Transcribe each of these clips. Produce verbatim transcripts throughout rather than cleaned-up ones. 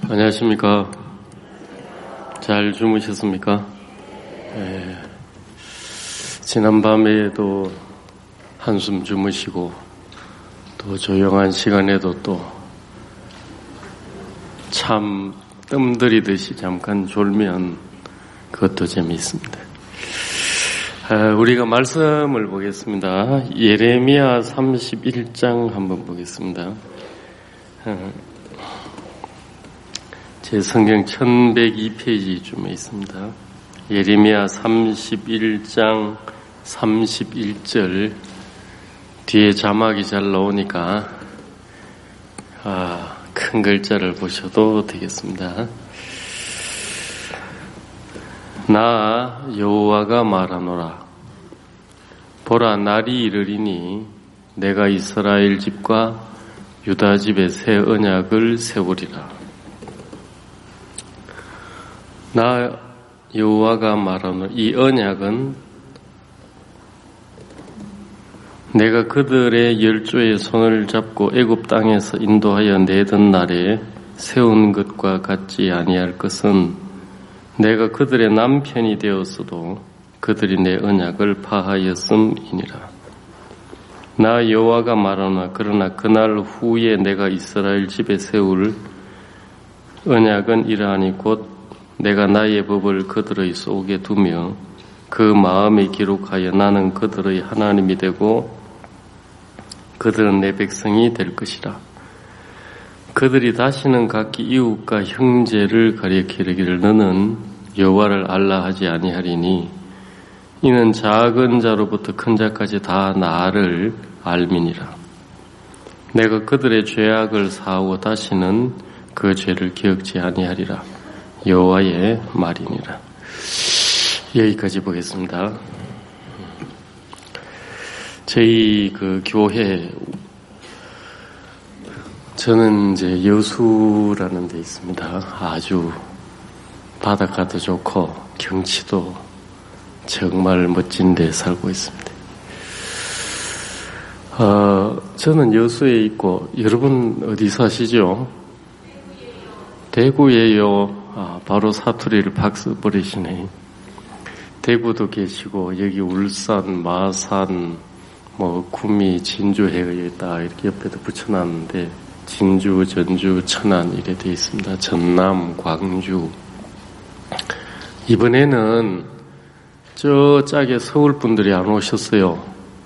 안녕하십니까? 잘 주무셨습니까? 네. 지난밤에도 한숨 주무시고 또 조용한 시간에도 또 참 뜸들이듯이 잠깐 졸면 그것도 재미있습니다. 우리가 말씀을 보겠습니다. 예레미야 삼십일 장 한번 보겠습니다. 제 성경 천백이 페이지쯤에 있습니다. 예레미야 삼십일 장 삼십일 절 뒤에 자막이 잘 나오니까 아, 큰 글자를 보셔도 되겠습니다. 나 여호와가 말하노라. 보라, 날이 이르리니 내가 이스라엘 집과 유다 집에 새 언약을 세우리라. 나 여호와가 말하노라. 이 언약은 내가 그들의 열조의 손을 잡고 애굽 땅에서 인도하여 내던 날에 세운 것과 같지 아니할 것은 내가 그들의 남편이 되었어도 그들이 내 언약을 파하였음이니라. 나 여호와가 말하노라. 그러나 그날 후에 내가 이스라엘 집에 세울 언약은 이러하니 곧 내가 나의 법을 그들의 속에 두며 그 마음에 기록하여 나는 그들의 하나님이 되고 그들은 내 백성이 될 것이라. 그들이 다시는 각기 이웃과 형제를 가리키기를 너는 여호와를 알라 하지 아니하리니 이는 작은 자로부터 큰 자까지 다 나를 알미니라. 내가 그들의 죄악을 사하고 다시는 그 죄를 기억지 아니하리라. 여호와의 말이니라. 여기까지 보겠습니다. 저희 그 교회, 저는 이제 여수라는 데 있습니다. 아주 바닷가도 좋고 경치도 정말 멋진 데 살고 있습니다. 어, 저는 여수에 있고, 여러분 어디 사시죠? 대구예요. 아, 바로 사투리를 박수 버리시네. 대구도 계시고 여기 울산, 마산, 뭐 구미, 진주에 있다 이렇게 옆에도 붙여놨는데 진주, 전주, 천안 이렇게 되어 있습니다. 전남, 광주. 이번에는 저 짝에 서울 분들이 안 오셨어요.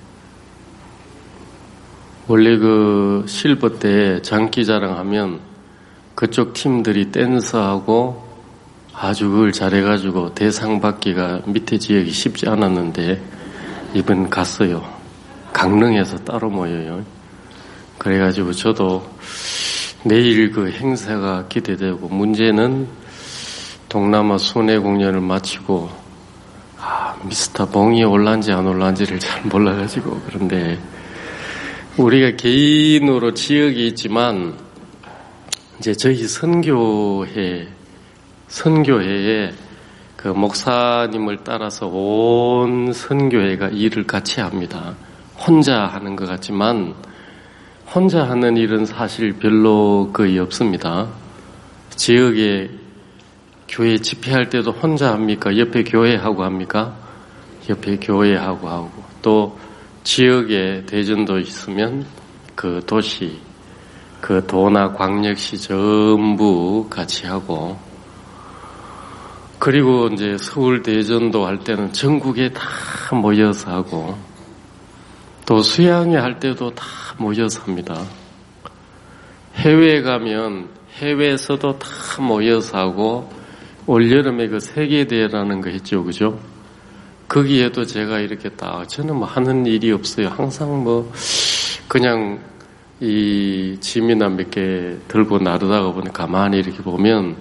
원래 그 실버 때 장기자랑 하면 그쪽 팀들이 댄서하고 아주 그걸 잘해가지고 대상 받기가 밑에 지역이 쉽지 않았는데 이번 갔어요. 강릉에서 따로 모여요. 그래가지고 저도 내일 그 행사가 기대되고 문제는 동남아 순회 공연을 마치고 아, 미스터 봉이 올란지 안 올란지를 잘 몰라가지고 그런데 우리가 개인으로 지역이 있지만 이제 저희 선교회, 선교회에 그 목사님을 따라서 온 선교회가 일을 같이 합니다. 혼자 하는 것 같지만 혼자 하는 일은 사실 별로 거의 없습니다. 지역에 교회 집회할 때도 혼자 합니까? 옆에 교회하고 합니까? 옆에 교회하고 하고 또 지역에 대전도 있으면 그 도시 그 도나 광역시 전부 같이 하고 그리고 이제 서울 대전도 할 때는 전국에 다 모여서 하고 또 수양회 할 때도 다 모여서 합니다. 해외에 가면 해외에서도 다 모여서 하고 올여름에 그 세계대회라는 거 했죠. 그죠? 거기에도 제가 이렇게 딱 저는 뭐 하는 일이 없어요. 항상 뭐 그냥 이 짐이나 몇 개 들고 나르다가 보니 가만히 이렇게 보면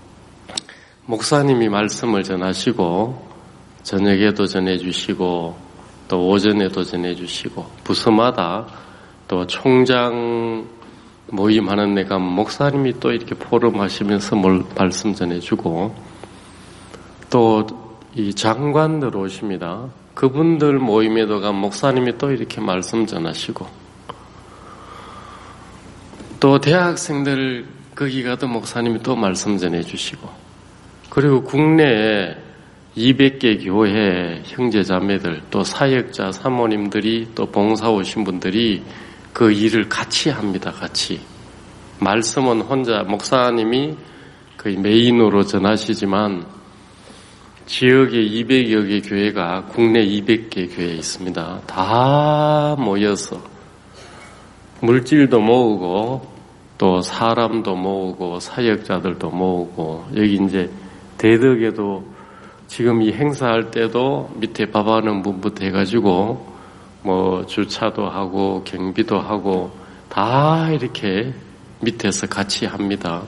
목사님이 말씀을 전하시고 저녁에도 전해주시고 또 오전에도 전해주시고 부서마다 또 총장 모임하는 데 가면 목사님이 또 이렇게 포럼 하시면서 말씀 전해주고 또 이 장관들 오십니다. 그분들 모임에도 가면 목사님이 또 이렇게 말씀 전하시고 또 대학생들 거기 가도 목사님이 또 말씀 전해주시고, 그리고 국내에 이백 개 교회 형제자매들, 또 사역자 사모님들이, 또 봉사 오신 분들이 그 일을 같이 합니다. 같이. 말씀은 혼자 목사님이 거의 메인으로 전하시지만 지역에 이백여 개 교회가 국내 이백 개 교회에 있습니다. 다 모여서 물질도 모으고 또 사람도 모으고 사역자들도 모으고, 여기 이제 대덕에도 지금 이 행사할 때도 밑에 밥하는 분부터 해가지고 뭐 주차도 하고 경비도 하고 다 이렇게 밑에서 같이 합니다.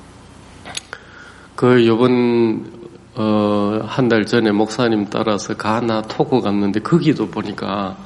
그 요번 어, 한 달 전에 목사님 따라서 가나 토고 갔는데 거기도 보니까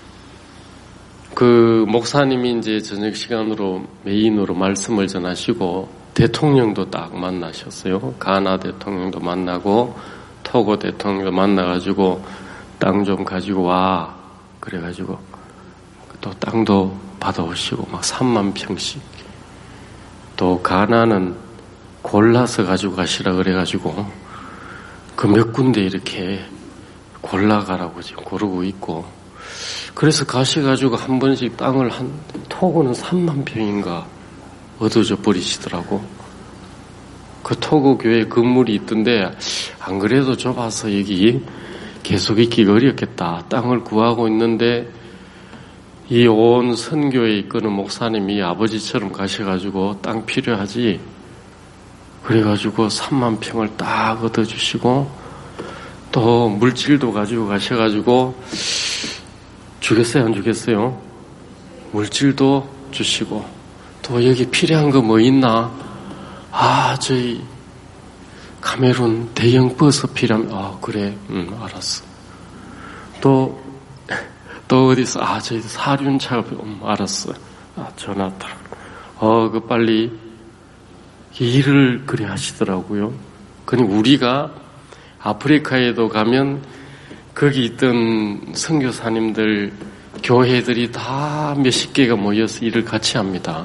그 목사님이 이제 저녁 시간으로 메인으로 말씀을 전하시고 대통령도 딱 만나셨어요. 가나 대통령도 만나고 토고 대통령도 만나가지고 땅 좀 가지고 와 그래가지고 또 땅도 받아오시고 막 삼만 평씩, 또 가나는 골라서 가지고 가시라 그래가지고 그 몇 군데 이렇게 골라가라고 지금 고르고 있고, 그래서 가셔가지고 한 번씩 땅을 한 토고는 삼만 평인가 얻어져 버리시더라고. 그 토고 교회 건물이 있던데 안 그래도 좁아서 여기 계속 있기가 어렵겠다. 땅을 구하고 있는데 이 온 선교에 이끄는 목사님이 아버지처럼 가셔가지고 땅 필요하지. 그래가지고 삼만 평을 딱 얻어주시고 또 물질도 가지고 가셔가지고 주겠어요? 안 주겠어요? 물질도 주시고 또 여기 필요한 거 뭐 있나? 아, 저희 카메룬 대형 버스 필요하면 아 그래, 응 알았어. 또 또 어디서 아 저희 사륜차가 음 알았어. 아 전화 따라. 어 그 빨리 일을 그래 하시더라고요. 그니 우리가 아프리카에도 가면 거기 있던 선교사님들 교회들이 다 몇십 개가 모여서 일을 같이 합니다.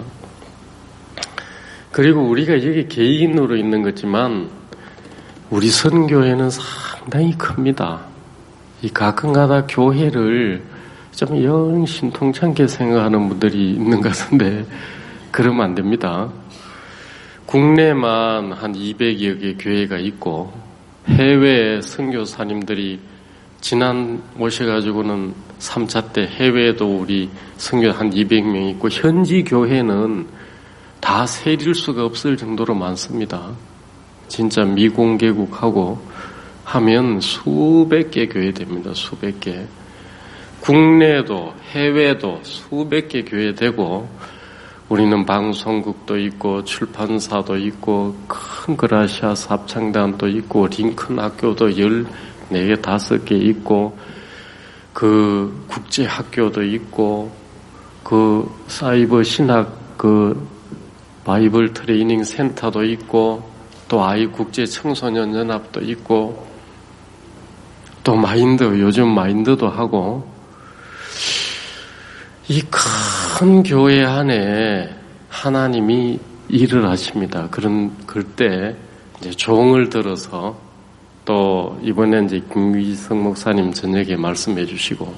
그리고 우리가 여기 개인으로 있는 거지만 우리 선교회는 상당히 큽니다. 이 가끔가다 교회를 좀 영 신통찮게 생각하는 분들이 있는 것 같은데 그러면 안 됩니다. 국내만 한 이백여 개 교회가 있고 해외 선교사님들이 지난 오셔가지고는 삼 차 때 해외에도 우리 선교 한 이백 명 있고 현지 교회는 다 세릴 수가 없을 정도로 많습니다. 진짜 미공개국하고 하면 수백 개 교회 됩니다. 수백 개. 국내도 해외도 수백 개 교회 되고 우리는 방송국도 있고 출판사도 있고 큰 그라시아스 합창단도 있고 링컨 학교도 열네 개, 다섯 개 있고 그 국제 학교도 있고 그 사이버 신학 그 바이블 트레이닝 센터도 있고 또 아이 국제 청소년 연합도 있고 또 마인드 요즘 마인드도 하고 이 큰 교회 안에 하나님이 일을 하십니다. 그런 그때 이제 종을 들어서 또 이번에 이제 김위성 목사님 저녁에 말씀해 주시고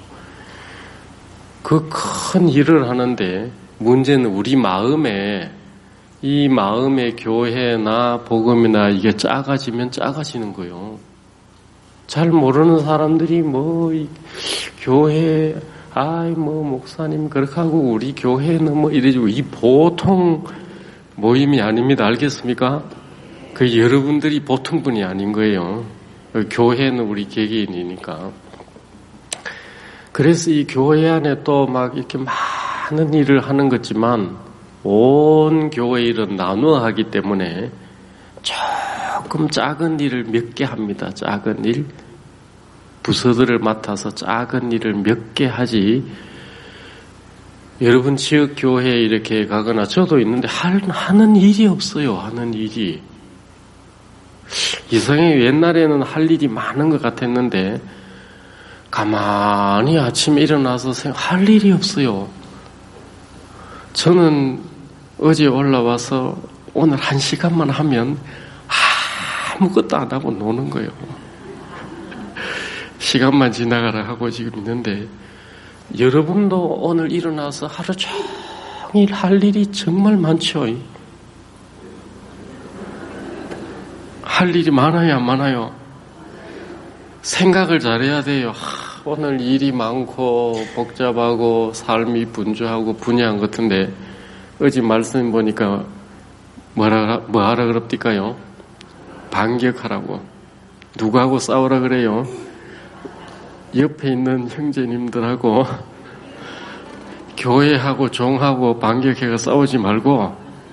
그 큰 일을 하는데 문제는 우리 마음에 이 마음의 교회나 복음이나 이게 작아지면 작아지는 거예요. 잘 모르는 사람들이 뭐 이 교회 아이 뭐 목사님 그렇게 하고 우리 교회는 뭐 이래지고 이 보통 모임이 아닙니다. 알겠습니까? 그 여러분들이 보통 분이 아닌 거예요. 교회는 우리 개개인이니까. 그래서 이 교회 안에 또 막 이렇게 많은 일을 하는 거지만 온 교회 일은 나누어 하기 때문에 조금 작은 일을 몇 개 합니다. 작은 일. 부서들을 맡아서 작은 일을 몇 개 하지. 여러분 지역 교회에 이렇게 가거나 저도 있는데 하는 일이 없어요. 하는 일이. 이상하게 옛날에는 할 일이 많은 것 같았는데 가만히 아침에 일어나서 할 일이 없어요. 저는 어제 올라와서 오늘 한 시간만 하면 아무것도 안 하고 노는 거예요. 시간만 지나가라 하고 지금 있는데, 여러분도 오늘 일어나서 하루 종일 할 일이 정말 많죠. 할 일이 많아요, 안 많아요? 생각을 잘해야 돼요. 하, 오늘 일이 많고 복잡하고 삶이 분주하고 분야한 것 같은데, 어제 말씀 보니까 뭐라, 뭐 하라 그럽니까요? 반격하라고. 누구하고 싸우라 그래요? 옆에 있는 형제님들하고 교회하고 종하고 반격해가 싸우지 말고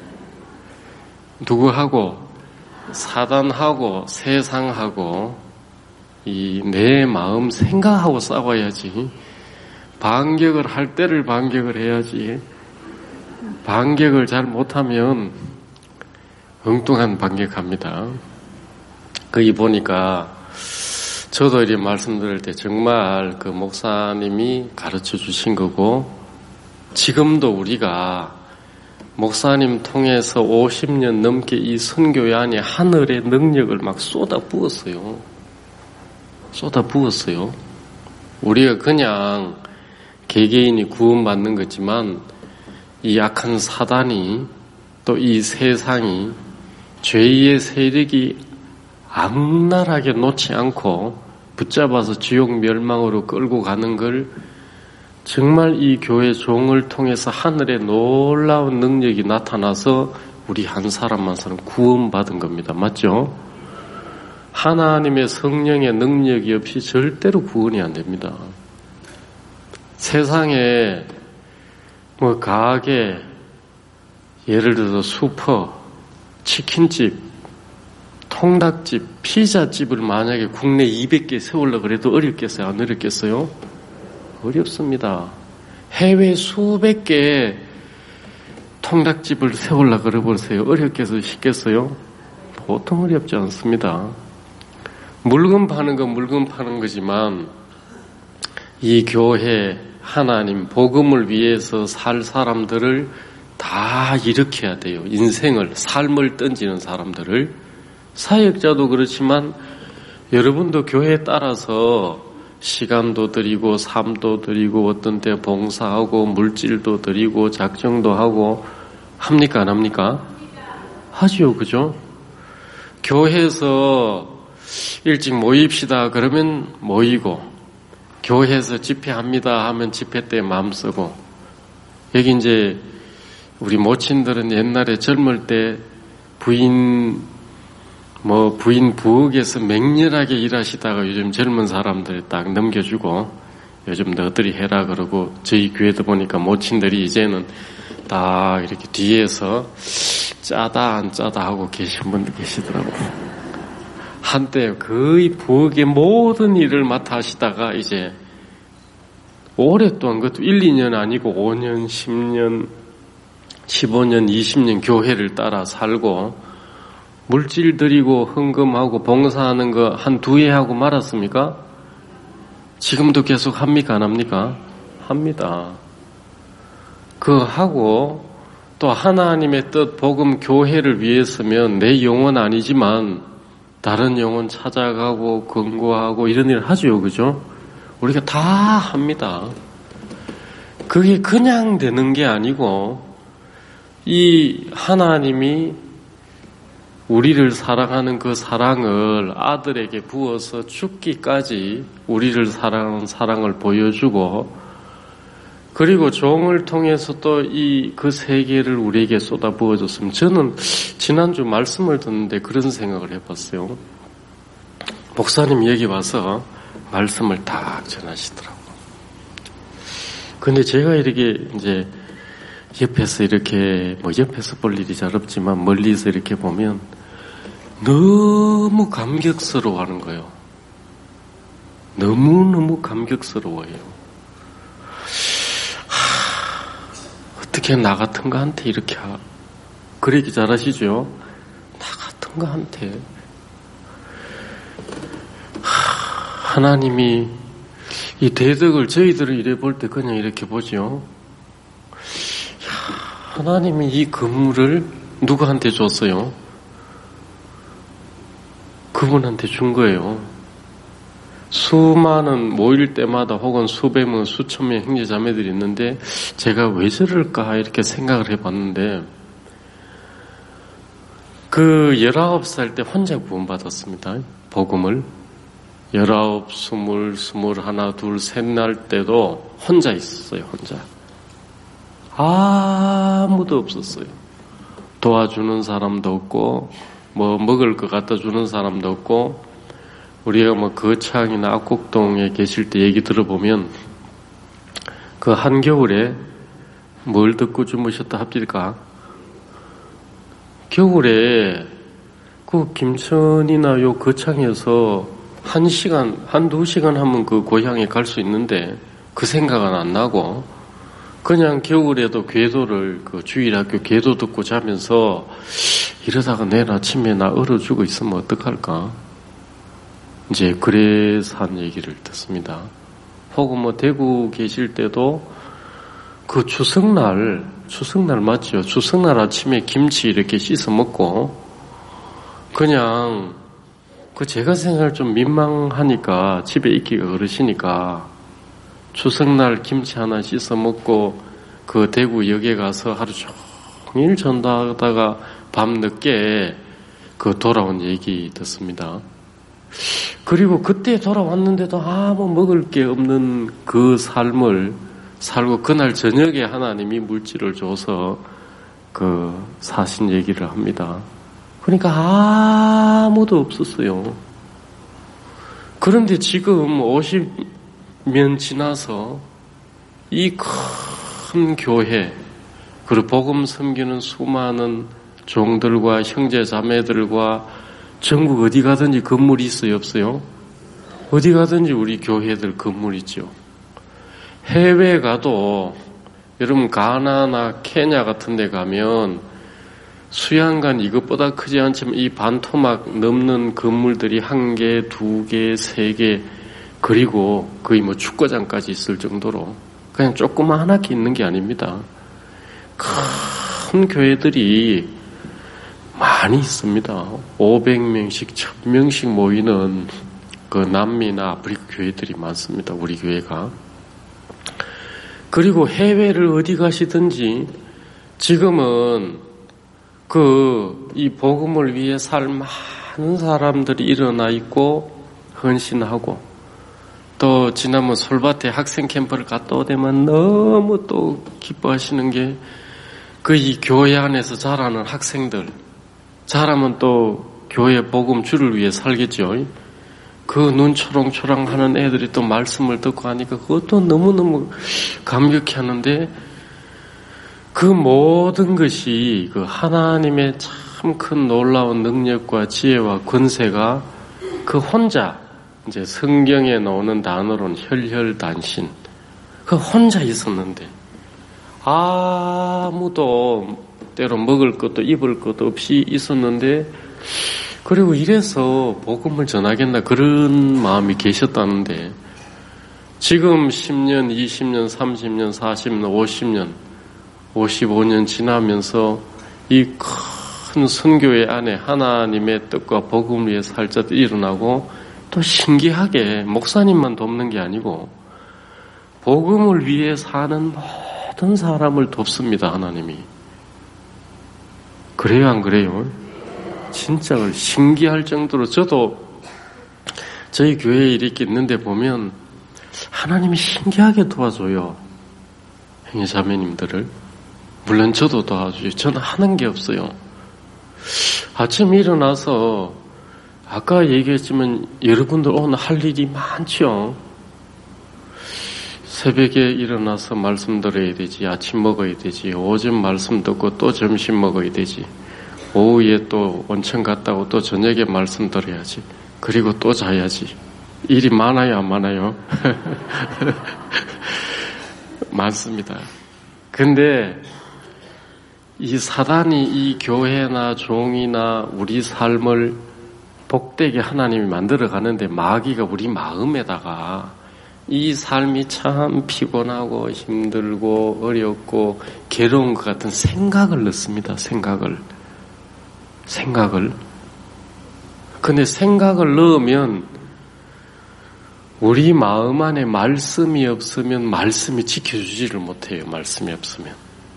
누구하고? 사단하고 세상하고 이 내 마음 생각하고 싸워야지. 반격을 할 때를 반격을 해야지. 반격을 잘 못하면 엉뚱한 반격합니다. 거기 보니까 저도 이렇게 말씀드릴 때 정말 그 목사님이 가르쳐 주신 거고, 지금도 우리가 목사님 통해서 오십 년 넘게 이 선교회 안에 하늘의 능력을 막 쏟아 부었어요. 쏟아 부었어요. 우리가 그냥 개개인이 구원받는 거지만 이 악한 사단이 또 이 세상이 죄의 세력이 악랄하게 놓지 않고 붙잡아서 지옥 멸망으로 끌고 가는 걸 정말 이 교회 종을 통해서 하늘의 놀라운 능력이 나타나서 우리 한 사람 한 사람 구원받은 겁니다. 맞죠? 하나님의 성령의 능력이 없이 절대로 구원이 안 됩니다. 세상에 뭐 가게, 예를 들어서 슈퍼, 치킨집, 통닭집, 피자집을 만약에 국내 이백 개 세우려고 그래도 어렵겠어요? 안 어렵겠어요? 어렵습니다. 해외 수백 개의 통닭집을 세우려고 그래보세요. 어렵겠어요? 쉽겠어요? 보통 어렵지 않습니다. 물건 파는 건 물건 파는 거지만 이 교회, 하나님, 복음을 위해서 살 사람들을 다 일으켜야 돼요. 인생을, 삶을 던지는 사람들을. 사역자도 그렇지만 여러분도 교회에 따라서 시간도 드리고 삶도 드리고 어떤 때 봉사하고 물질도 드리고 작정도 하고 합니까? 안 합니까? 하지요. 그죠? 교회에서 일찍 모입시다 그러면 모이고, 교회에서 집회합니다 하면 집회 때 마음 쓰고. 여기 이제 우리 모친들은 옛날에 젊을 때 부인 뭐 부인 부엌에서 맹렬하게 일하시다가 요즘 젊은 사람들이 딱 넘겨주고 요즘 너희들이 해라 그러고, 저희 교회도 보니까 모친들이 이제는 딱 이렇게 뒤에서 짜다 안 짜다 하고 계신 분들 계시더라고요. 한때 거의 부엌의 모든 일을 맡아 하시다가 이제 오랫동안, 그것도 일, 이 년 아니고 오 년, 십 년, 십오 년, 이십 년 교회를 따라 살고 물질 드리고 헌금하고 봉사하는 거 한 두 해 하고 말았습니까? 지금도 계속 합니까? 안 합니까? 합니다. 그거 하고 또 하나님의 뜻, 복음, 교회를 위해서면 내 영혼 아니지만 다른 영혼 찾아가고 권고하고 이런 일을 하죠. 그죠? 우리가 다 합니다. 그게 그냥 되는 게 아니고 이 하나님이 우리를 사랑하는 그 사랑을 아들에게 부어서 죽기까지 우리를 사랑하는 사랑을 보여주고, 그리고 종을 통해서 또 이 그 세계를 우리에게 쏟아 부어줬으면, 저는 지난주 말씀을 듣는데 그런 생각을 해봤어요. 목사님 여기 와서 말씀을 딱 전하시더라고요. 근데 제가 이렇게 이제 옆에서 이렇게, 뭐 옆에서 볼 일이 잘 없지만 멀리서 이렇게 보면 너무 감격스러워 하는 거예요. 너무너무 감격스러워요. 하, 어떻게 나 같은 거한테 이렇게 하, 그러기 잘하시죠? 나 같은 거한테. 하, 하나님이 이 대덕을 저희들을 이래 볼 때 그냥 이렇게 보죠. 하나님이 이 건물을 누구한테 줬어요? 그분한테 준 거예요. 수많은 모일 때마다 혹은 수백 명, 수천 명 형제자매들이 있는데 제가 왜 저럴까 이렇게 생각을 해봤는데 그 열아홉 살 때 혼자 구원받았습니다. 복음을. 열아홉, 스물, 스물 하나, 둘, 셋 날 때도 혼자 있었어요. 혼자. 아무도 없었어요. 도와주는 사람도 없고 뭐 먹을 거 갖다 주는 사람도 없고 우리가 뭐 거창이나 압곡동에 계실 때 얘기 들어보면 그 한겨울에 뭘 듣고 주무셨다 합니까? 겨울에 그 김천이나 요 거창에서 한 시간, 한두 시간 하면 그 고향에 갈 수 있는데 그 생각은 안 나고 그냥 겨울에도 궤도를 그 주일학교 궤도 듣고 자면서 이러다가 내일 아침에 나 얼어 죽어 있으면 어떡할까? 이제 그래서 한 얘기를 듣습니다. 혹은 뭐 대구 계실 때도 그 추석날, 추석날 맞죠? 추석날 아침에 김치 이렇게 씻어 먹고 그냥 그 제가 생각을 좀 민망하니까 집에 있기가 그러시니까 추석날 김치 하나 씻어 먹고 그 대구역에 가서 하루 종일 전도하다가 밤늦게 그 돌아온 얘기 듣습니다. 그리고 그때 돌아왔는데도 아무 먹을 게 없는 그 삶을 살고 그날 저녁에 하나님이 물질을 줘서 그 사신 얘기를 합니다. 그러니까 아무도 없었어요. 그런데 지금 오십 년 지나서 이 큰 교회 그리고 복음 섬기는 수많은 종들과 형제 자매들과 전국 어디 가든지 건물이 있어요, 없어요? 어디 가든지 우리 교회들 건물 있죠. 해외 가도 여러분 가나나 케냐 같은 데 가면 수양관 이것보다 크지 않지만 이 반토막 넘는 건물들이 한 개, 두 개, 세 개 그리고 거의 뭐 축구장까지 있을 정도로 그냥 조그마하게 있는 게 아닙니다. 큰 교회들이 많이 있습니다. 오백 명씩, 천 명씩 모이는 그 남미나 아프리카 교회들이 많습니다. 우리 교회가. 그리고 해외를 어디 가시든지 지금은 그 이 복음을 위해 살 많은 사람들이 일어나 있고 헌신하고 또 지난번 솔밭에 학생 캠프를 갔다 오되면 너무 또 기뻐하시는 게 그 이 교회 안에서 자라는 학생들 자라면 또 교회 복음 주를 위해 살겠죠. 그 눈 초롱초롱 하는 애들이 또 말씀을 듣고 하니까 그것도 너무너무 감격해 하는데 그 모든 것이 그 하나님의 참 큰 놀라운 능력과 지혜와 권세가 그 혼자 이제 성경에 나오는 단어로는 혈혈단신 그 혼자 있었는데 아무도 때로 먹을 것도 입을 것도 없이 있었는데 그리고 이래서 복음을 전하겠나 그런 마음이 계셨다는데 지금 십 년, 이십 년, 삼십 년, 사십 년, 오십 년, 오십오 년 지나면서 이 큰 선교회 안에 하나님의 뜻과 복음을 위해 살자도 일어나고 또 신기하게 목사님만 돕는 게 아니고 복음을 위해 사는 모든 사람을 돕습니다. 하나님이. 그래요 안 그래요? 진짜 신기할 정도로 저도 저희 교회에 이렇게 있는데 보면 하나님이 신기하게 도와줘요. 형제 자매님들을. 물론 저도 도와줘요. 저는 하는 게 없어요. 아침에 일어나서 아까 얘기했지만 여러분들 오늘 할 일이 많죠. 새벽에 일어나서 말씀 들어야 되지, 아침 먹어야 되지, 오전 말씀 듣고 또 점심 먹어야 되지, 오후에 또 온천 갔다 오고 또 저녁에 말씀 들어야지, 그리고 또 자야지. 일이 많아요, 안 많아요? 많습니다. 근데 이 사단이 이 교회나 종이나 우리 삶을 복되게 하나님이 만들어 가는데 마귀가 우리 마음에다가 이 삶이 참 피곤하고 힘들고 어렵고 괴로운 것 같은 생각을 넣습니다. 생각을. 생각을. 근데 생각을 넣으면 우리 마음 안에 말씀이 없으면 말씀이 지켜주지를 못해요. 말씀이 없으면.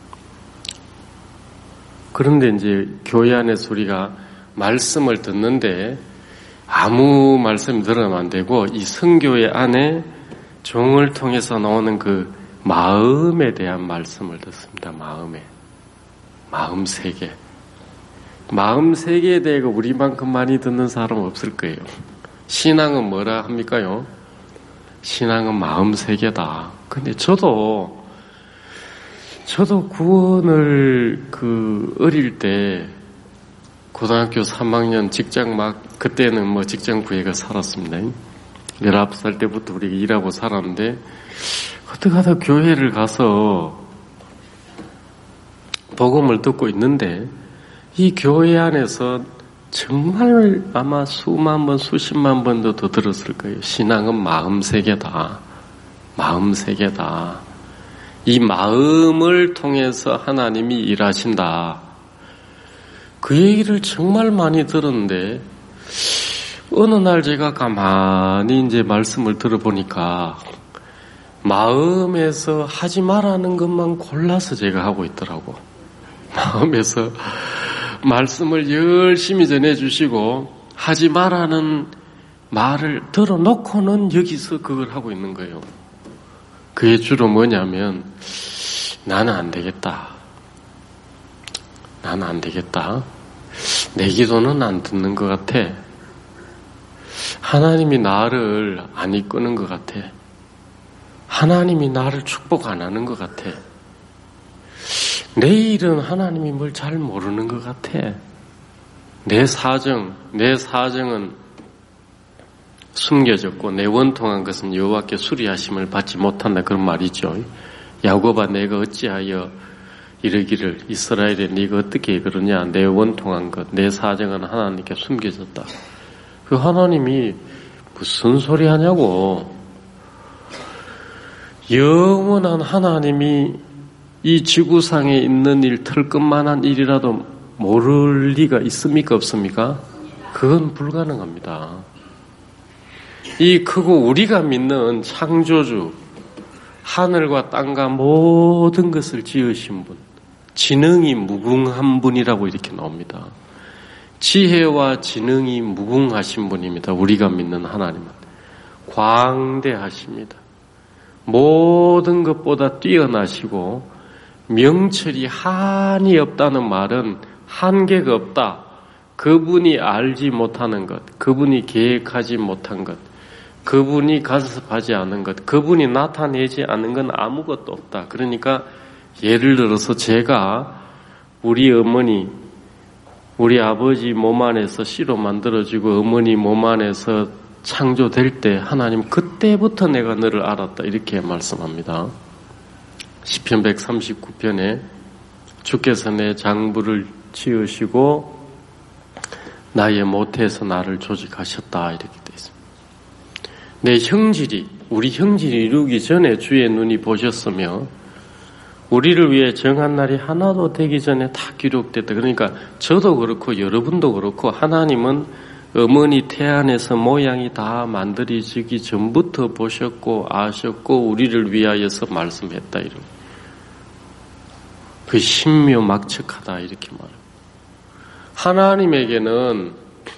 그런데 이제 교회 안에서 우리가 말씀을 듣는데 아무 말씀 들으면 안 되고 이 선교회 안에 종을 통해서 나오는 그 마음에 대한 말씀을 듣습니다. 마음에. 마음 세계. 마음 세계에 대해 우리만큼 많이 듣는 사람 없을 거예요. 신앙은 뭐라 합니까요? 신앙은 마음 세계다. 근데 저도 저도 구원을 그 어릴 때 고등학교 삼 학년 직장 막 그때는 뭐 직장 구해가 살았습니다. 열아홉 살 때부터 우리가 일하고 살았는데 어떻게 하다 교회를 가서 복음을 듣고 있는데 이 교회 안에서 정말 아마 수만 번, 수십만 번도 더 들었을 거예요. 신앙은 마음 세계다. 마음 세계다. 이 마음을 통해서 하나님이 일하신다. 그 얘기를 정말 많이 들었는데 어느 날 제가 가만히 이제 말씀을 들어보니까 마음에서 하지 말라는 것만 골라서 제가 하고 있더라고. 마음에서 말씀을 열심히 전해주시고 하지 말라는 말을 들어놓고는 여기서 그걸 하고 있는 거예요. 그게 주로 뭐냐면 나는 안 되겠다. 나는 안 되겠다. 내 기도는 안 듣는 것 같아. 하나님이 나를 안 이끄는 것 같아. 하나님이 나를 축복 안 하는 것 같아. 내 일은 하나님이 뭘 잘 모르는 것 같아. 내 사정, 내 사정은 숨겨졌고 내 원통한 것은 여호와께 수리하심을 받지 못한다. 그런 말이죠. 야곱아 내가 어찌하여 이르기를 이스라엘에 네가 어떻게 그러냐. 내 원통한 것, 내 사정은 하나님께 숨겨졌다. 그 하나님이 무슨 소리 하냐고. 영원한 하나님이 이 지구상에 있는 일, 털끝만한 일이라도 모를 리가 있습니까? 없습니까? 그건 불가능합니다. 이 크고 우리가 믿는 창조주, 하늘과 땅과 모든 것을 지으신 분, 지능이 무궁한 분이라고 이렇게 나옵니다. 지혜와 지능이 무궁하신 분입니다. 우리가 믿는 하나님은. 광대하십니다. 모든 것보다 뛰어나시고 명철이 한이 없다는 말은 한계가 없다. 그분이 알지 못하는 것, 그분이 계획하지 못한 것, 그분이 간섭하지 않은 것, 그분이 나타내지 않은 건 아무것도 없다. 그러니까 예를 들어서 제가 우리 어머니, 우리 아버지 몸 안에서 씨로 만들어지고 어머니 몸 안에서 창조될 때 하나님 그때부터 내가 너를 알았다. 이렇게 말씀합니다. 시편 백삼십구 편에 주께서 내 장부를 지으시고 나의 모태에서 나를 조직하셨다. 이렇게 되어 있습니다. 내 형질이, 우리 형질이 이루기 전에 주의 눈이 보셨으며 우리를 위해 정한 날이 하나도 되기 전에 다 기록됐다. 그러니까 저도 그렇고 여러분도 그렇고 하나님은 어머니 태 안에서 모양이 다 만들어지기 전부터 보셨고 아셨고 우리를 위하여서 말씀했다. 이런. 그 신묘막측하다 이렇게 말합니다. 하나님에게는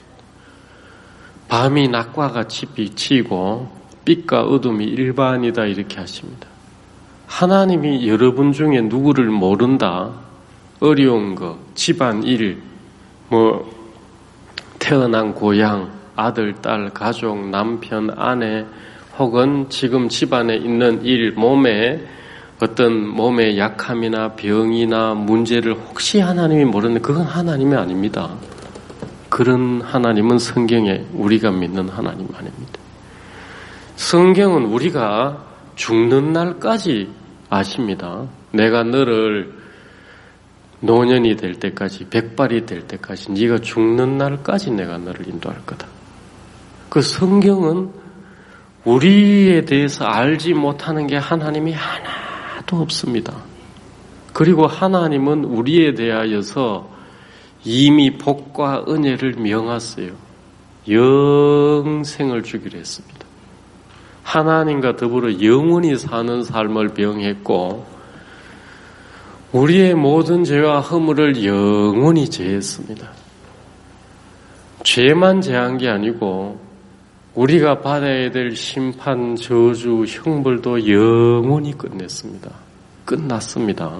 밤이 낮과 같이 비치고 빛과 어둠이 일반이다 이렇게 하십니다. 하나님이 여러분 중에 누구를 모른다, 어려운 거, 집안일, 뭐 태어난 고향, 아들, 딸, 가족, 남편, 아내 혹은 지금 집안에 있는 일, 몸에 어떤 몸의 약함이나 병이나 문제를 혹시 하나님이 모르는데 그건 하나님이 아닙니다. 그런 하나님은 성경에 우리가 믿는 하나님 아닙니다. 성경은 우리가 죽는 날까지 아십니다. 내가 너를 노년이 될 때까지, 백발이 될 때까지, 네가 죽는 날까지 내가 너를 인도할 거다. 그 성경은 우리에 대해서 알지 못하는 게 하나님이 하나도 없습니다. 그리고 하나님은 우리에 대하여서 이미 복과 은혜를 명하세요. 영생을 주기로 했습니다. 하나님과 더불어 영원히 사는 삶을 명했고 우리의 모든 죄와 허물을 영원히 제했습니다. 죄만 제한 게 아니고 우리가 받아야 될 심판, 저주, 형벌도 영원히 끝냈습니다. 끝났습니다.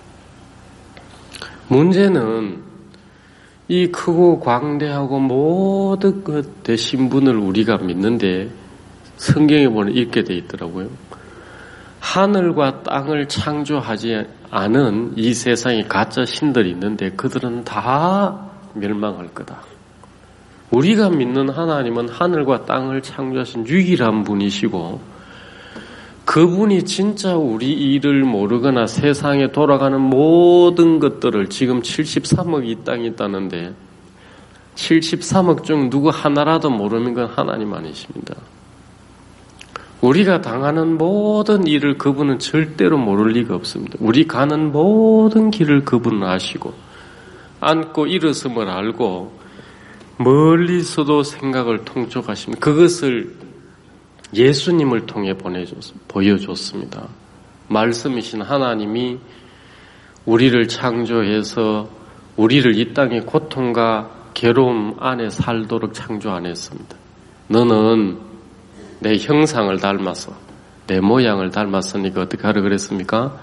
문제는 이 크고 광대하고 모든 것 되신 분을 우리가 믿는데 성경에 보면 읽게 돼 있더라고요. 하늘과 땅을 창조하지 않은 이 세상에 가짜 신들이 있는데 그들은 다 멸망할 거다. 우리가 믿는 하나님은 하늘과 땅을 창조하신 유일한 분이시고 그분이 진짜 우리 일을 모르거나 세상에 돌아가는 모든 것들을 지금 칠십삼억이 이 땅에 있다는데 칠십삼억 중 누구 하나라도 모르는 건 하나님 아니십니다. 우리가 당하는 모든 일을 그분은 절대로 모를 리가 없습니다. 우리 가는 모든 길을 그분은 아시고 앉고 일어섬을 알고 멀리서도 생각을 통촉하십니다. 그것을 예수님을 통해 보내줬, 보여줬습니다. 말씀이신 하나님이 우리를 창조해서 우리를 이 땅의 고통과 괴로움 안에 살도록 창조 안 했습니다. 너는 내 형상을 닮아서 내 모양을 닮았으니까 어떻게 하라 그랬습니까?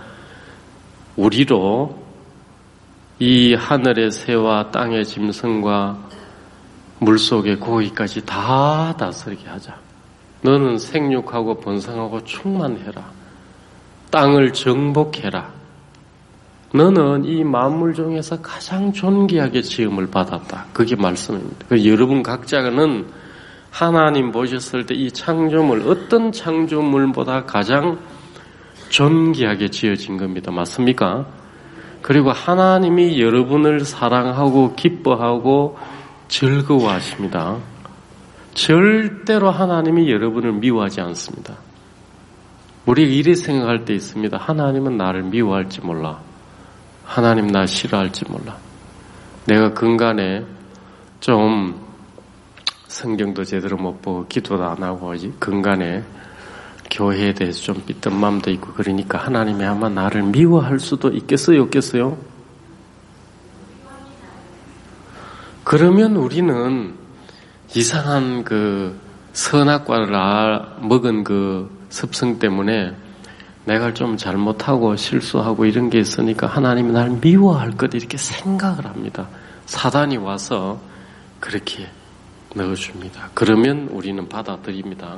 우리로 이 하늘의 새와 땅의 짐승과 물속의 고기까지 다 다스리게 하자. 너는 생육하고 번성하고 충만해라. 땅을 정복해라. 너는 이 만물 중에서 가장 존귀하게 지음을 받았다. 그게 말씀입니다. 여러분 각자는 하나님 보셨을 때 이 창조물, 어떤 창조물보다 가장 존귀하게 지어진 겁니다. 맞습니까? 그리고 하나님이 여러분을 사랑하고 기뻐하고 즐거워하십니다. 절대로 하나님이 여러분을 미워하지 않습니다. 우리가 이렇게 생각할 때 있습니다. 하나님은 나를 미워할지 몰라. 하나님 나 싫어할지 몰라. 내가 근간에 좀 성경도 제대로 못 보고 기도도 안 하고 근간에 교회에 대해서 좀 삐뚤 마음도 있고 그러니까 하나님이 아마 나를 미워할 수도 있겠어요? 없겠어요? 그러면 우리는 이상한 그 선악과를 먹은 그 습성 때문에 내가 좀 잘못하고 실수하고 이런 게 있으니까 하나님이 나를 미워할 것 이렇게 생각을 합니다. 사단이 와서 그렇게 넣어줍니다. 그러면 우리는 받아들입니다.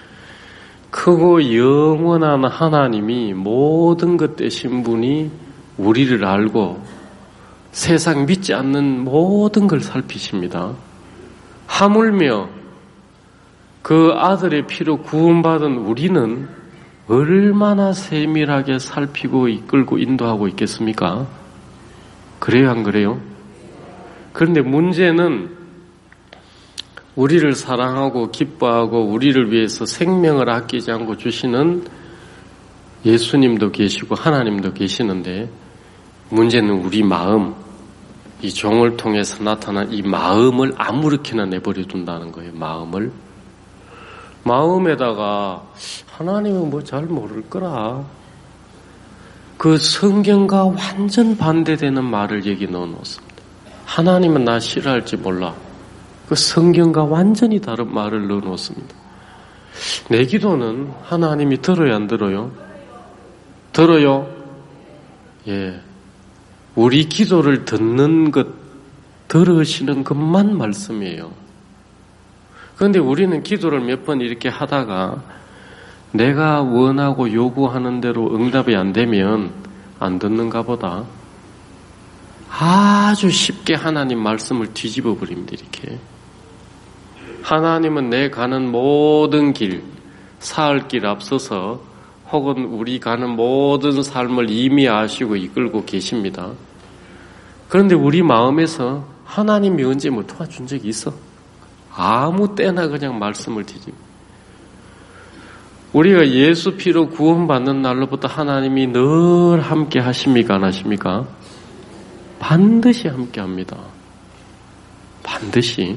크고 영원한 하나님이 모든 것 되신 분이 우리를 알고 세상 믿지 않는 모든 걸 살피십니다. 하물며 그 아들의 피로 구원받은 우리는 얼마나 세밀하게 살피고 이끌고 인도하고 있겠습니까? 그래요, 안 그래요? 그런데 문제는 우리를 사랑하고 기뻐하고 우리를 위해서 생명을 아끼지 않고 주시는 예수님도 계시고 하나님도 계시는데 문제는 우리 마음, 이 종을 통해서 나타난 이 마음을 아무렇게나 내버려 둔다는 거예요. 마음을. 마음에다가 하나님은 뭐 잘 모를 거라. 그 성경과 완전 반대되는 말을 여기 넣어놓습니다. 하나님은 나 싫어할지 몰라. 그 성경과 완전히 다른 말을 넣어놓습니다. 내 기도는 하나님이 들어요, 안 들어요? 들어요? 예. 우리 기도를 듣는 것, 들으시는 것만 말씀이에요. 그런데 우리는 기도를 몇 번 이렇게 하다가 내가 원하고 요구하는 대로 응답이 안 되면 안 듣는가 보다. 아주 쉽게 하나님 말씀을 뒤집어 버립니다, 이렇게. 하나님은 내 가는 모든 길, 사흘 길 앞서서 혹은 우리 가는 모든 삶을 이미 아시고 이끌고 계십니다. 그런데 우리 마음에서 하나님이 언제 뭐 도와준 적이 있어? 아무 때나 그냥 말씀을 뒤집어. 우리가 예수 피로 구원받는 날로부터 하나님이 늘 함께 하십니까? 안 하십니까? 반드시 함께 합니다. 반드시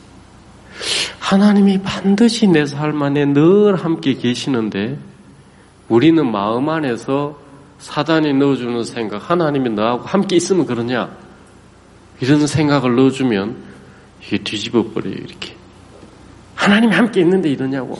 하나님이 반드시 내 삶 안에 늘 함께 계시는데 우리는 마음 안에서 사단이 넣어주는 생각, 하나님이 너하고 함께 있으면 그러냐? 이런 생각을 넣어주면 이게 뒤집어 버려요, 이렇게. 하나님이 함께 있는데 이러냐고.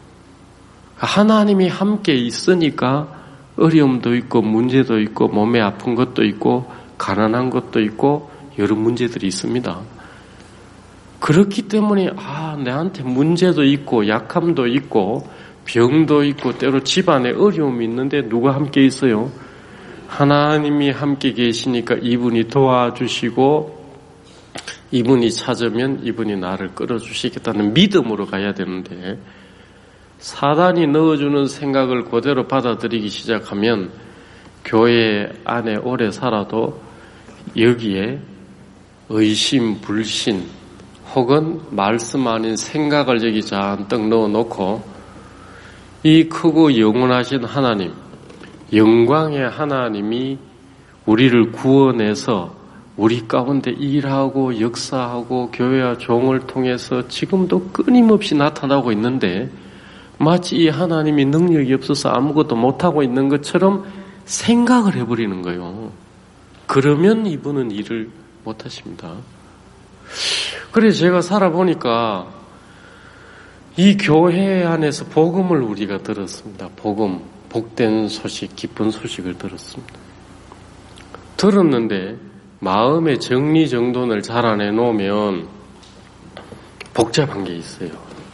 하나님이 함께 있으니까 어려움도 있고 문제도 있고 몸에 아픈 것도 있고 가난한 것도 있고 여러 문제들이 있습니다. 그렇기 때문에 아 내한테 문제도 있고 약함도 있고 병도 있고 때로 집안에 어려움이 있는데 누가 함께 있어요? 하나님이 함께 계시니까 이분이 도와주시고 이분이 찾으면 이분이 나를 끌어주시겠다는 믿음으로 가야 되는데 사단이 넣어주는 생각을 그대로 받아들이기 시작하면 교회 안에 오래 살아도 여기에 의심, 불신 혹은 말씀 아닌 생각을 여기 잔뜩 넣어놓고 이 크고 영원하신 하나님, 영광의 하나님이 우리를 구원해서 우리 가운데 일하고 역사하고 교회와 종을 통해서 지금도 끊임없이 나타나고 있는데 마치 이 하나님이 능력이 없어서 아무것도 못하고 있는 것처럼 생각을 해버리는 거예요. 그러면 이분은 일을 못하십니다. 그래서 제가 살아보니까 이 교회 안에서 복음을 우리가 들었습니다. 복음, 복된 소식, 기쁜 소식을 들었습니다. 들었는데 마음의 정리정돈을 잘 안 해놓으면 복잡한 게 있어요.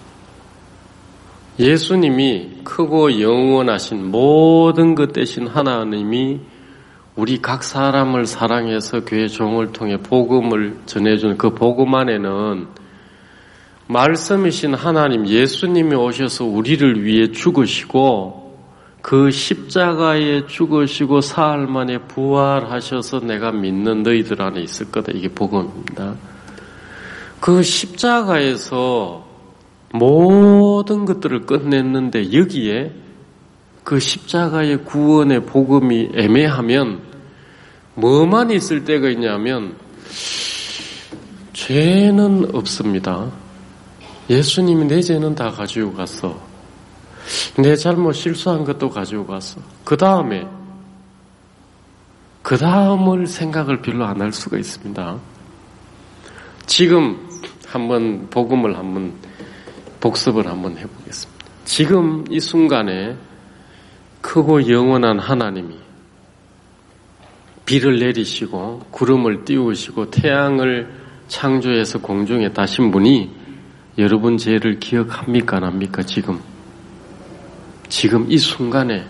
예수님이 크고 영원하신 모든 것 대신 하나님이 우리 각 사람을 사랑해서 교회 종을 통해 복음을 전해주는 그 복음 안에는 말씀이신 하나님 예수님이 오셔서 우리를 위해 죽으시고 그 십자가에 죽으시고 사흘 만에 부활하셔서 내가 믿는 너희들 안에 있을 거다. 이게 복음입니다. 그 십자가에서 모든 것들을 끝냈는데 여기에 그 십자가의 구원의 복음이 애매하면 뭐만 있을 때가 있냐면 죄는 없습니다. 예수님이 내 죄는 다 가지고 갔어. 내 잘못 실수한 것도 가지고 갔어. 그 다음에 그 다음을 생각을 별로 안 할 수가 있습니다. 지금 한번 복음을 한번 복습을 한번 해보겠습니다. 지금 이 순간에 크고 영원한 하나님이 비를 내리시고 구름을 띄우시고 태양을 창조해서 공중에 다신 분이 여러분 죄를 기억합니까? 안 합니까? 지금 지금 이 순간에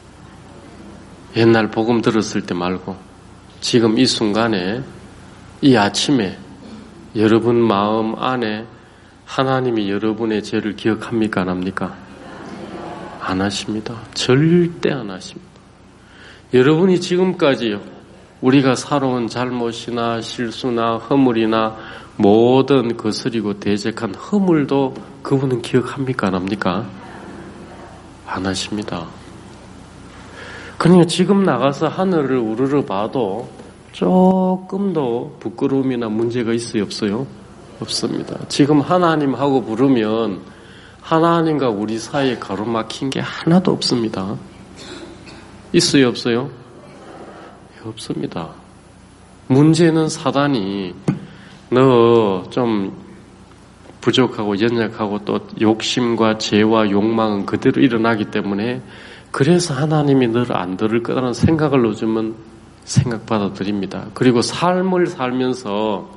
옛날 복음 들었을 때 말고 지금 이 순간에 이 아침에 여러분 마음 안에 하나님이 여러분의 죄를 기억합니까? 안 합니까? 안 하십니다. 절대 안 하십니다. 여러분이 지금까지 우리가 살아온 잘못이나 실수나 허물이나 모든 거스리고 대적한 허물도 그분은 기억합니까? 안 합니까? 안 하십니다. 그러니까 지금 나가서 하늘을 우르르 봐도 조금도 부끄러움이나 문제가 있어요? 없어요? 없습니다. 지금 하나님하고 부르면 하나님과 우리 사이에 가로막힌 게 하나도 없습니다. 있어요? 없어요? 없습니다. 문제는 사단이 너 좀 부족하고 연약하고 또 욕심과 죄와 욕망은 그대로 일어나기 때문에 그래서 하나님이 너를 안 들을 거라는 생각을 넣어주면 생각 받아들입니다. 그리고 삶을 살면서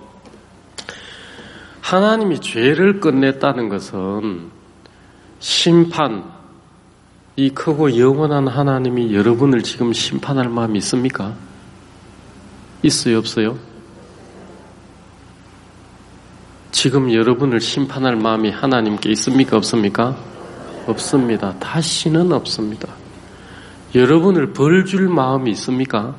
하나님이 죄를 끝냈다는 것은 심판, 이 크고 영원한 하나님이 여러분을 지금 심판할 마음이 있습니까? 있어요? 없어요? 지금 여러분을 심판할 마음이 하나님께 있습니까? 없습니까? 없습니다. 다시는 없습니다. 여러분을 벌 줄 마음이 있습니까?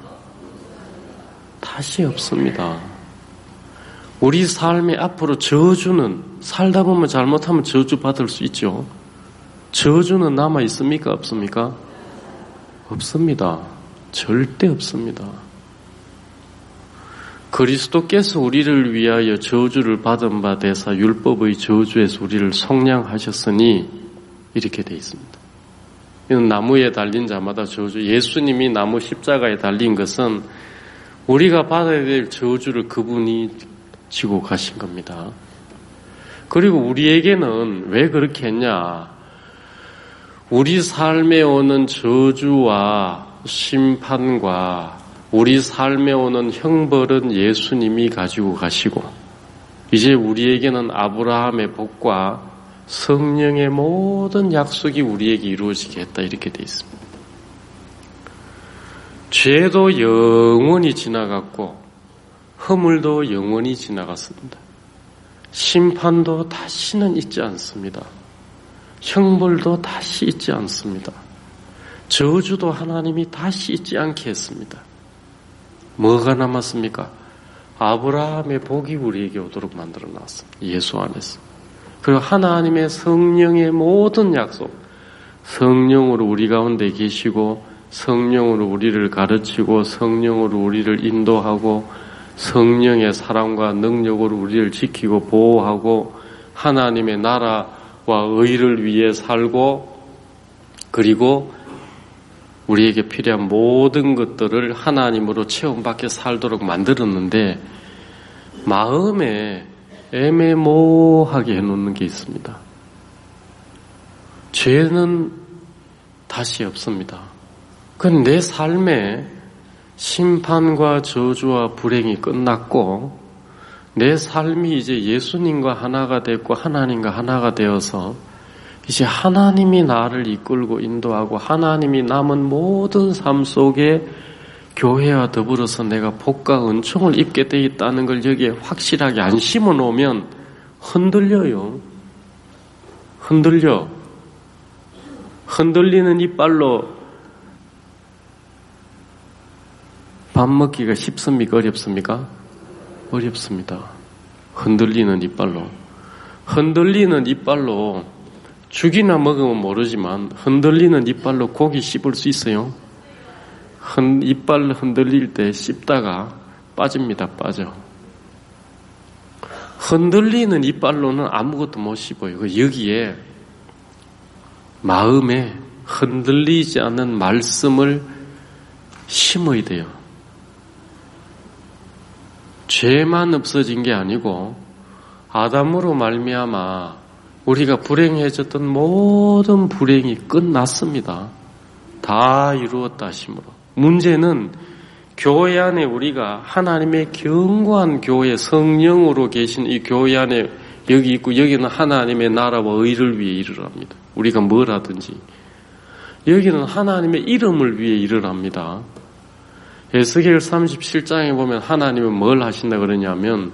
다시 없습니다. 우리 삶의 앞으로 저주는 살다 보면 잘못하면 저주 받을 수 있죠. 저주는 남아 있습니까? 없습니까? 없습니다. 절대 없습니다. 그리스도께서 우리를 위하여 저주를 받은 바 되사 율법의 저주에서 우리를 속량하셨으니 이렇게 되어 있습니다. 이는 나무에 달린 자마다 저주, 예수님이 나무 십자가에 달린 것은 우리가 받아야 될 저주를 그분이 지고 가신 겁니다. 그리고 우리에게는 왜 그렇게 했냐? 우리 삶에 오는 저주와 심판과 우리 삶에 오는 형벌은 예수님이 가지고 가시고 이제 우리에게는 아브라함의 복과 성령의 모든 약속이 우리에게 이루어지게 했다 이렇게 되어 있습니다. 죄도 영원히 지나갔고 허물도 영원히 지나갔습니다. 심판도 다시는 있지 않습니다. 형벌도 다시 있지 않습니다. 저주도 하나님이 다시 있지 않게 했습니다. 뭐가 남았습니까? 아브라함의 복이 우리에게 오도록 만들어 놨습니다. 예수 안에서. 그리고 하나님의 성령의 모든 약속, 성령으로 우리 가운데 계시고 성령으로 우리를 가르치고 성령으로 우리를 인도하고 성령의 사랑과 능력으로 우리를 지키고 보호하고 하나님의 나라와 의를 위해 살고 그리고 우리에게 필요한 모든 것들을 하나님으로 체험받게 살도록 만들었는데 마음에 애매모호하게 해놓는 게 있습니다. 죄는 다시 없습니다. 그건 내 삶에 심판과 저주와 불행이 끝났고 내 삶이 이제 예수님과 하나가 됐고 하나님과 하나가 되어서 이제 하나님이 나를 이끌고 인도하고 하나님이 남은 모든 삶 속에 교회와 더불어서 내가 복과 은총을 입게 돼 있다는 걸 여기에 확실하게 안 심어 놓으면 흔들려요. 흔들려. 흔들리는 이빨로 밥 먹기가 쉽습니까? 어렵습니까? 어렵습니다. 흔들리는 이빨로. 흔들리는 이빨로 죽이나 먹으면 모르지만 흔들리는 이빨로 고기 씹을 수 있어요? 흔, 이빨 흔들릴 때 씹다가 빠집니다. 빠져. 흔들리는 이빨로는 아무것도 못 씹어요. 여기에 마음에 흔들리지 않는 말씀을 심어야 돼요. 죄만 없어진 게 아니고 아담으로 말미암아 우리가 불행해졌던 모든 불행이 끝났습니다. 다 이루었다 하심으로. 문제는 교회 안에 우리가 하나님의 견고한 교회 성령으로 계신 이 교회 안에 여기 있고 여기는 하나님의 나라와 의를 위해 일을 합니다. 우리가 뭘 하든지. 여기는 하나님의 이름을 위해 일을 합니다. 에스겔 삼십칠 장에 보면 하나님은 뭘 하신다 그러냐면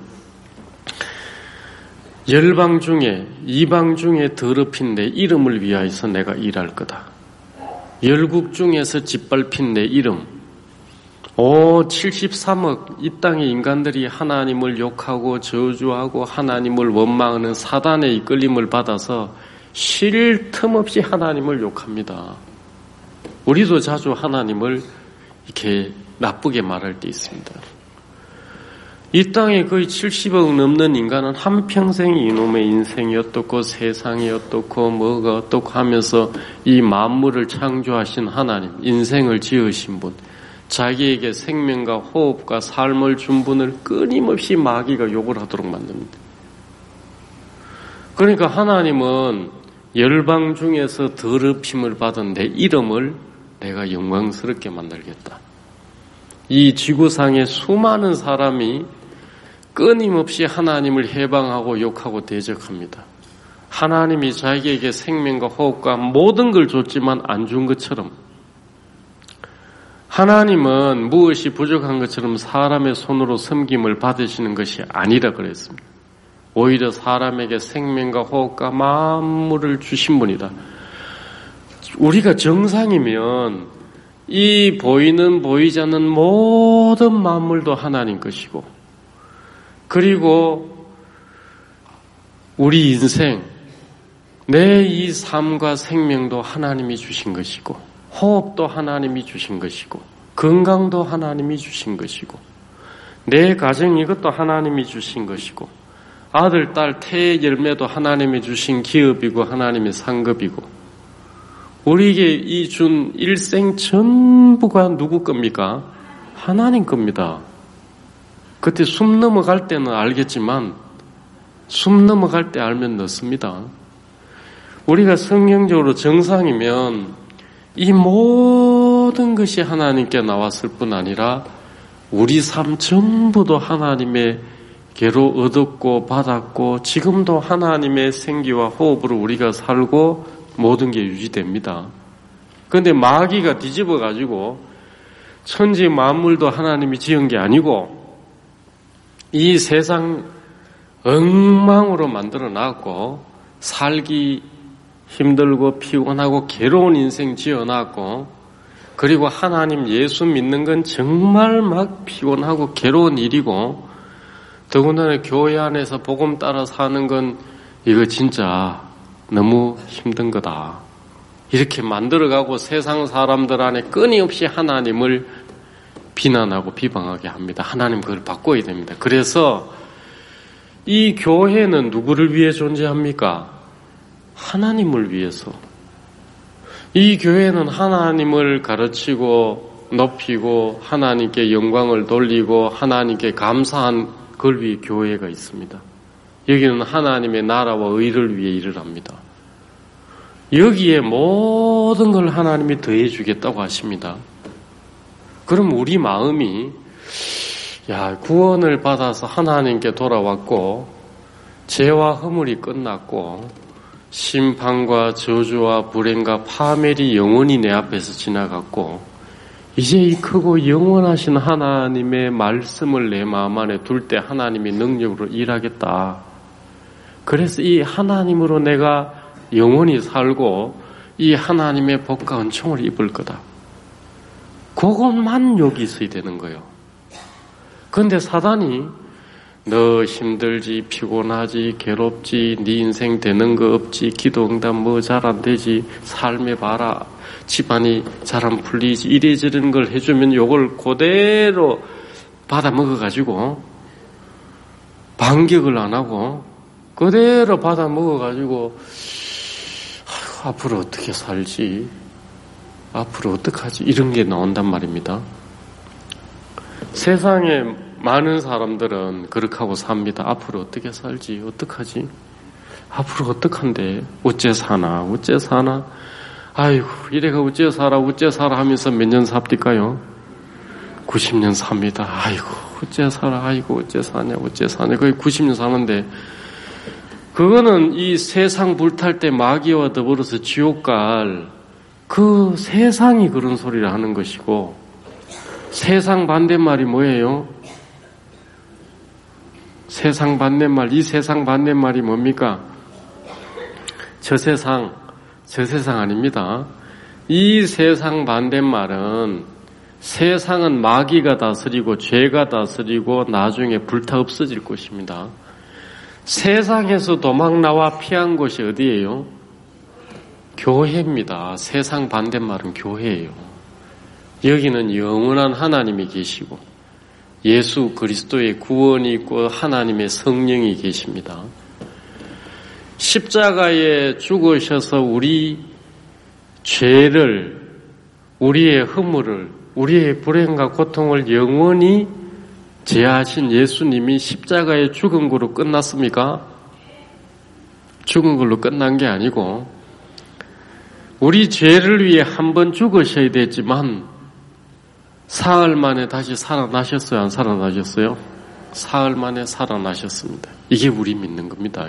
열방 중에 이방 중에 더럽힌 내 이름을 위하여서 내가 일할 거다. 열국 중에서 짓밟힌 내 이름. 오 칠십삼억 이 땅의 인간들이 하나님을 욕하고 저주하고 하나님을 원망하는 사단의 이끌림을 받아서 쉴 틈 없이 하나님을 욕합니다. 우리도 자주 하나님을 이렇게 나쁘게 말할 때 있습니다. 이 땅에 거의 칠십억 넘는 인간은 한평생 이놈의 인생이 어떻고 세상이 어떻고 뭐가 어떻고 하면서 이 만물을 창조하신 하나님, 인생을 지으신 분, 자기에게 생명과 호흡과 삶을 준 분을 끊임없이 마귀가 욕을 하도록 만듭니다. 그러니까 하나님은 열방 중에서 더럽힘을 받은 내 이름을 내가 영광스럽게 만들겠다. 이 지구상의 수많은 사람이 끊임없이 하나님을 해방하고 욕하고 대적합니다. 하나님이 자기에게 생명과 호흡과 모든 걸 줬지만 안 준 것처럼 하나님은 무엇이 부족한 것처럼 사람의 손으로 섬김을 받으시는 것이 아니라 그랬습니다. 오히려 사람에게 생명과 호흡과 만물을 주신 분이다. 우리가 정상이면 이 보이는 보이지 않는 모든 만물도 하나님 것이고 그리고 우리 인생 내 이 삶과 생명도 하나님이 주신 것이고 호흡도 하나님이 주신 것이고 건강도 하나님이 주신 것이고 내 가정 이것도 하나님이 주신 것이고 아들, 딸, 태의 열매도 하나님이 주신 기업이고 하나님의 상급이고 우리에게 이 준 일생 전부가 누구 겁니까? 하나님 겁니다. 그때 숨 넘어갈 때는 알겠지만 숨 넘어갈 때 알면 늦습니다. 우리가 성경적으로 정상이면 이 모든 것이 하나님께 나왔을 뿐 아니라 우리 삶 전부도 하나님의 개로 얻었고 받았고 지금도 하나님의 생기와 호흡으로 우리가 살고 모든 게 유지됩니다. 그런데 마귀가 뒤집어가지고 천지 만물도 하나님이 지은 게 아니고 이 세상 엉망으로 만들어 놨고 살기 힘들고 피곤하고 괴로운 인생 지어놨고 그리고 하나님 예수 믿는 건 정말 막 피곤하고 괴로운 일이고 더군다나 교회 안에서 복음 따라 사는 건 이거 진짜 너무 힘든 거다. 이렇게 만들어가고 세상 사람들 안에 끊임없이 하나님을 비난하고 비방하게 합니다. 하나님 그걸 바꿔야 됩니다. 그래서 이 교회는 누구를 위해 존재합니까? 하나님을 위해서. 이 교회는 하나님을 가르치고 높이고 하나님께 영광을 돌리고 하나님께 감사한 걸 위해 교회가 있습니다. 여기는 하나님의 나라와 의를 위해 일을 합니다. 여기에 모든 걸 하나님이 더해 주겠다고 하십니다. 그럼 우리 마음이 야 구원을 받아서 하나님께 돌아왔고 죄와 허물이 끝났고 심판과 저주와 불행과 파멸이 영원히 내 앞에서 지나갔고 이제 이 크고 영원하신 하나님의 말씀을 내 마음 안에 둘 때 하나님의 능력으로 일하겠다. 그래서 이 하나님으로 내가 영원히 살고 이 하나님의 복과 은총을 입을 거다. 그것만 여기 있어야 되는 거예요. 그런데 사단이 너 힘들지, 피곤하지, 괴롭지, 네 인생 되는 거 없지, 기도 응답 뭐 잘 안 되지, 삶에 봐라, 집안이 잘 안 풀리지, 이래저런 걸 해주면 요걸 그대로 받아 먹어가지고 반격을 안 하고 그대로 받아 먹어가지고 아이고, 앞으로 어떻게 살지, 앞으로 어떡하지 이런 게 나온단 말입니다. 세상에 많은 사람들은 그렇게 하고 삽니다. 앞으로 어떻게 살지? 어떡하지? 앞으로 어떡한데? 어째 사나? 어째 사나? 아이고, 이래가 어째 살아? 어째 살아? 하면서 몇 년 삽니까요? 구십 년 삽니다. 아이고, 어째 살아? 아이고, 어째 사냐? 어째 사냐? 거의 구십 년 사는데, 그거는 이 세상 불탈 때 마귀와 더불어서 지옥 갈 그 세상이 그런 소리를 하는 것이고, 세상 반대말이 뭐예요? 세상 반대말, 이 세상 반대말이 뭡니까? 저 세상, 저 세상 아닙니다. 이 세상 반대말은 세상은 마귀가 다스리고 죄가 다스리고 나중에 불타 없어질 것입니다. 세상에서 도망 나와 피한 곳이 어디예요? 교회입니다. 세상 반대말은 교회예요. 여기는 영원한 하나님이 계시고 예수 그리스도의 구원이 있고 하나님의 성령이 계십니다. 십자가에 죽으셔서 우리 죄를, 우리의 허물을, 우리의 불행과 고통을 영원히 제하신 예수님이 십자가에 죽은 걸로 끝났습니까? 죽은 걸로 끝난 게 아니고 우리 죄를 위해 한 번 죽으셔야 되지만 사흘 만에 다시 살아나셨어요? 안 살아나셨어요? 사흘 만에 살아나셨습니다. 이게 우리 믿는 겁니다.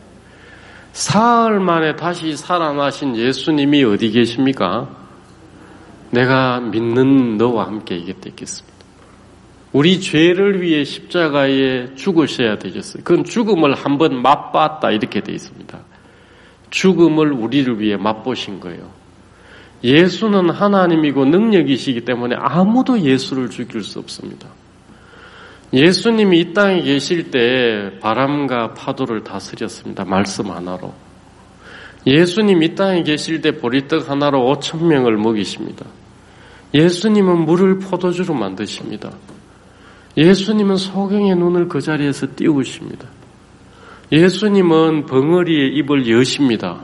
사흘 만에 다시 살아나신 예수님이 어디 계십니까? 내가 믿는 너와 함께 곁에 있겠습니다. 우리 죄를 위해 십자가에 죽으셔야 되겠어요. 그건 죽음을 한번 맛봤다 이렇게 되어 있습니다. 죽음을 우리를 위해 맛보신 거예요. 예수는 하나님이고 능력이시기 때문에 아무도 예수를 죽일 수 없습니다. 예수님이 이 땅에 계실 때 바람과 파도를 다스렸습니다. 말씀 하나로. 예수님이 이 땅에 계실 때 보리떡 하나로 오천 명을 먹이십니다. 예수님은 물을 포도주로 만드십니다. 예수님은 소경의 눈을 그 자리에서 띄우십니다. 예수님은 벙어리의 입을 여십니다.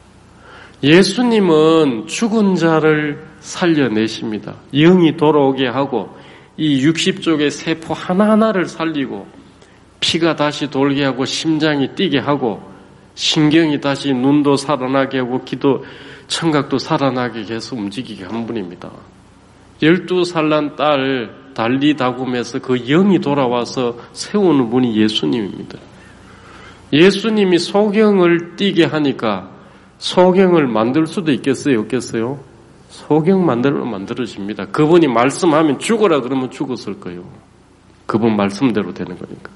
예수님은 죽은 자를 살려내십니다. 영이 돌아오게 하고 이 육십 쪽의 세포 하나하나를 살리고 피가 다시 돌게 하고 심장이 뛰게 하고 신경이 다시 눈도 살아나게 하고 기도 청각도 살아나게 해서 움직이게 한 분입니다. 열두 살 난 딸 달리 다굼에서 그 영이 돌아와서 세우는 분이 예수님입니다. 예수님이 소경을 뛰게 하니까 소경을 만들 수도 있겠어요? 없겠어요? 소경 만들면 만들어집니다. 그분이 말씀하면 죽어라 그러면 죽었을 거예요. 그분 말씀대로 되는 거니까.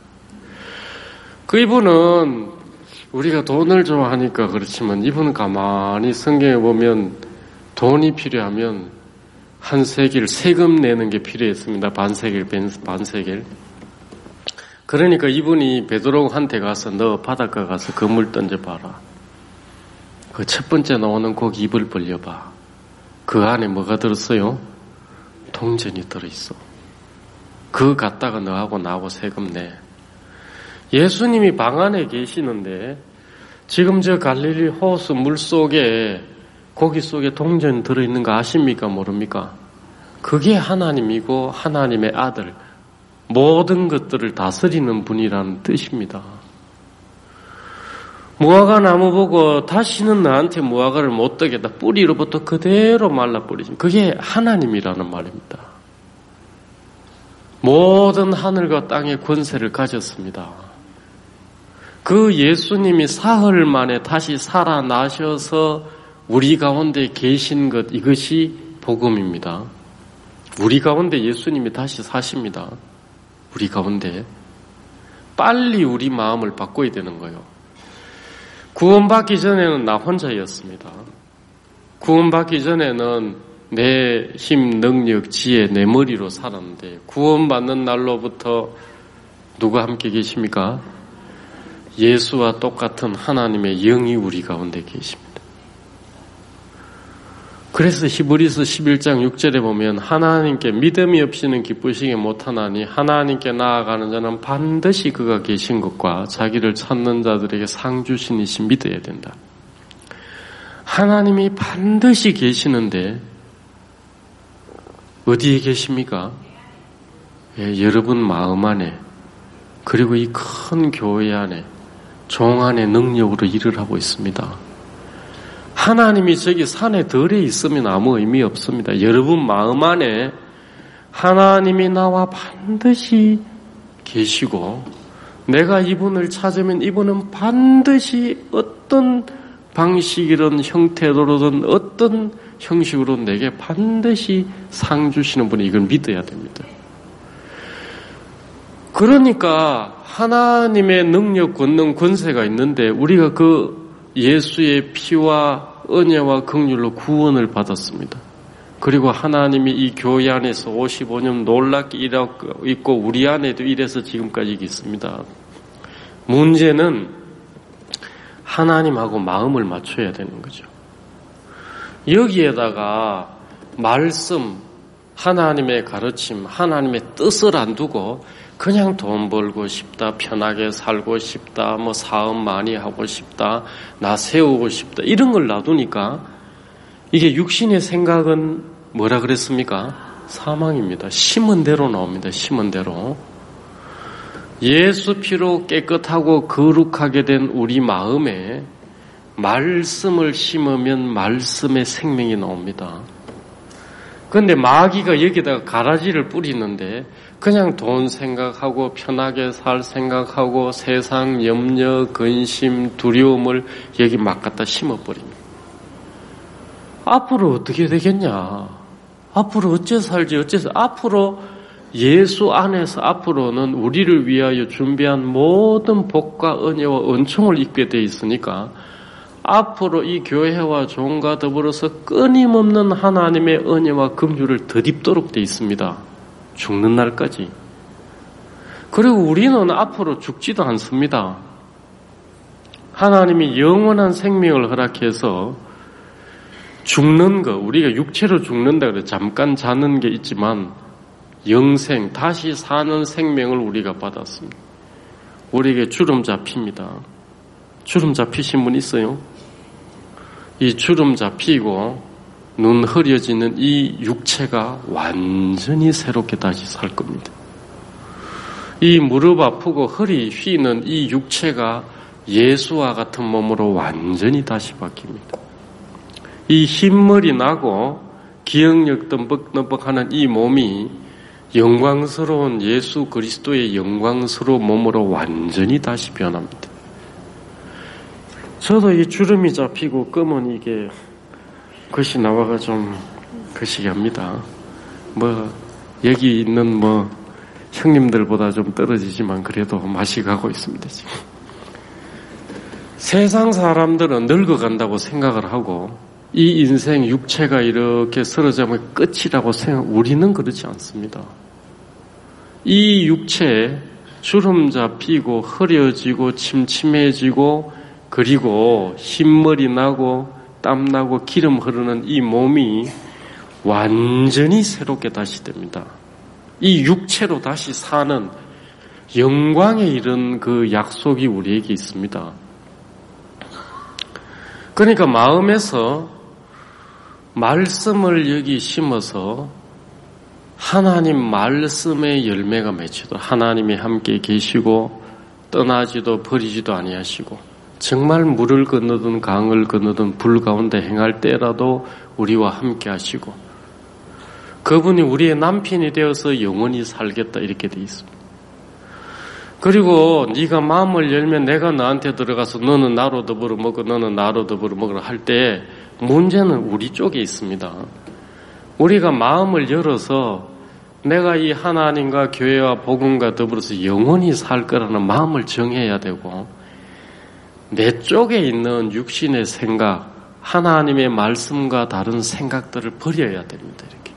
그이분은 우리가 돈을 좋아하니까 그렇지만 이분은 가만히 성경에 보면 돈이 필요하면 한 세겔 세금 내는 게 필요했습니다. 반세겔, 반세겔. 그러니까 이분이 베드로한테 가서 너 바닷가 가서 그물 던져봐라. 그 첫 번째 나오는 고기 입을 벌려봐. 그 안에 뭐가 들었어요? 동전이 들어있어. 그거 갖다가 너하고 나하고 세금 내. 예수님이 방 안에 계시는데 지금 저 갈릴리 호수 물속에 고기 속에 동전 들어있는 거 아십니까? 모릅니까? 그게 하나님이고 하나님의 아들, 모든 것들을 다스리는 분이라는 뜻입니다. 무화과 나무 보고 다시는 나한테 무화과를 못 뜨겠다. 뿌리로부터 그대로 말라버리지. 그게 하나님이라는 말입니다. 모든 하늘과 땅의 권세를 가졌습니다. 그 예수님이 사흘 만에 다시 살아나셔서 우리 가운데 계신 것, 이것이 복음입니다. 우리 가운데 예수님이 다시 사십니다. 우리 가운데. 빨리 우리 마음을 바꿔야 되는 거예요. 구원받기 전에는 나 혼자였습니다. 구원받기 전에는 내 힘, 능력, 지혜, 내 머리로 살았는데 구원받는 날로부터 누가 함께 계십니까? 예수와 똑같은 하나님의 영이 우리 가운데 계십니다. 그래서 히브리서 십일 장 육 절에 보면 하나님께 믿음이 없이는 기쁘시게 못하나니 하나님께 나아가는 자는 반드시 그가 계신 것과 자기를 찾는 자들에게 상 주신 이시 믿어야 된다. 하나님이 반드시 계시는데 어디에 계십니까? 예, 여러분 마음 안에, 그리고 이 큰 교회 안에, 종 안에 능력으로 일을 하고 있습니다. 하나님이 저기 산에 덜에 있으면 아무 의미 없습니다. 여러분 마음 안에 하나님이 나와 반드시 계시고 내가 이분을 찾으면 이분은 반드시 어떤 방식이든 형태로든 어떤 형식으로 내게 반드시 상 주시는 분이 이걸 믿어야 됩니다. 그러니까 하나님의 능력, 권능, 권세가 있는데 우리가 그 예수의 피와 은혜와 긍휼로 구원을 받았습니다. 그리고 하나님이 이 교회 안에서 오십오 년 놀랍게 일하고 있고 우리 안에도 이래서 지금까지 있습니다. 문제는 하나님하고 마음을 맞춰야 되는 거죠. 여기에다가 말씀, 하나님의 가르침, 하나님의 뜻을 안 두고 그냥 돈 벌고 싶다, 편하게 살고 싶다, 뭐 사업 많이 하고 싶다, 나 세우고 싶다 이런 걸 놔두니까 이게 육신의 생각은 뭐라 그랬습니까? 사망입니다. 심은 대로 나옵니다. 심은 대로. 예수 피로 깨끗하고 거룩하게 된 우리 마음에 말씀을 심으면 말씀의 생명이 나옵니다. 그런데 마귀가 여기다가 가라지를 뿌리는데 그냥 돈 생각하고 편하게 살 생각하고 세상 염려, 근심, 두려움을 여기 막 갖다 심어버립니다. 앞으로 어떻게 되겠냐? 앞으로 어째 살지? 어째서 앞으로 예수 안에서 앞으로는 우리를 위하여 준비한 모든 복과 은혜와 은총을 입게 돼 있으니까 앞으로 이 교회와 종과 더불어서 끊임없는 하나님의 은혜와 긍휼을 덧입도록 돼 있습니다. 죽는 날까지. 그리고 우리는 앞으로 죽지도 않습니다. 하나님이 영원한 생명을 허락해서 죽는 거, 우리가 육체로 죽는다 그래 잠깐 자는 게 있지만 영생, 다시 사는 생명을 우리가 받았습니다. 우리에게 주름 잡힙니다. 주름 잡히신 분 있어요? 이 주름 잡히고 눈 흐려지는 이 육체가 완전히 새롭게 다시 살 겁니다. 이 무릎 아프고 허리 휘는 이 육체가 예수와 같은 몸으로 완전히 다시 바뀝니다. 이 흰머리 나고 기억력 덤벅덤벅하는 이 몸이 영광스러운 예수 그리스도의 영광스러운 몸으로 완전히 다시 변합니다. 저도 이 주름이 잡히고 검은 이게 것이 나와가 좀 거시기 합니다. 뭐 여기 있는 뭐 형님들보다 좀 떨어지지만 그래도 맛이 가고 있습니다. 지금. 세상 사람들은 늙어간다고 생각을 하고 이 인생 육체가 이렇게 쓰러지면 끝이라고 생각, 우리는 그렇지 않습니다. 이 육체에 주름 잡히고 흐려지고 침침해지고 그리고 흰머리 나고 땀 나고 기름 흐르는 이 몸이 완전히 새롭게 다시 됩니다. 이 육체로 다시 사는 영광에 이른 그 약속이 우리에게 있습니다. 그러니까 마음에서 말씀을 여기 심어서 하나님 말씀의 열매가 맺히도록 하나님이 함께 계시고 떠나지도 버리지도 아니하시고 정말 물을 건너든 강을 건너든 불 가운데 행할 때라도 우리와 함께 하시고 그분이 우리의 남편이 되어서 영원히 살겠다 이렇게 돼 있습니다. 그리고 네가 마음을 열면 내가 너한테 들어가서 너는 나로 더불어 먹고 너는 나로 더불어 먹으라 할 때 문제는 우리 쪽에 있습니다. 우리가 마음을 열어서 내가 이 하나님과 교회와 복음과 더불어서 영원히 살 거라는 마음을 정해야 되고 내 쪽에 있는 육신의 생각, 하나님의 말씀과 다른 생각들을 버려야 됩니다. 이렇게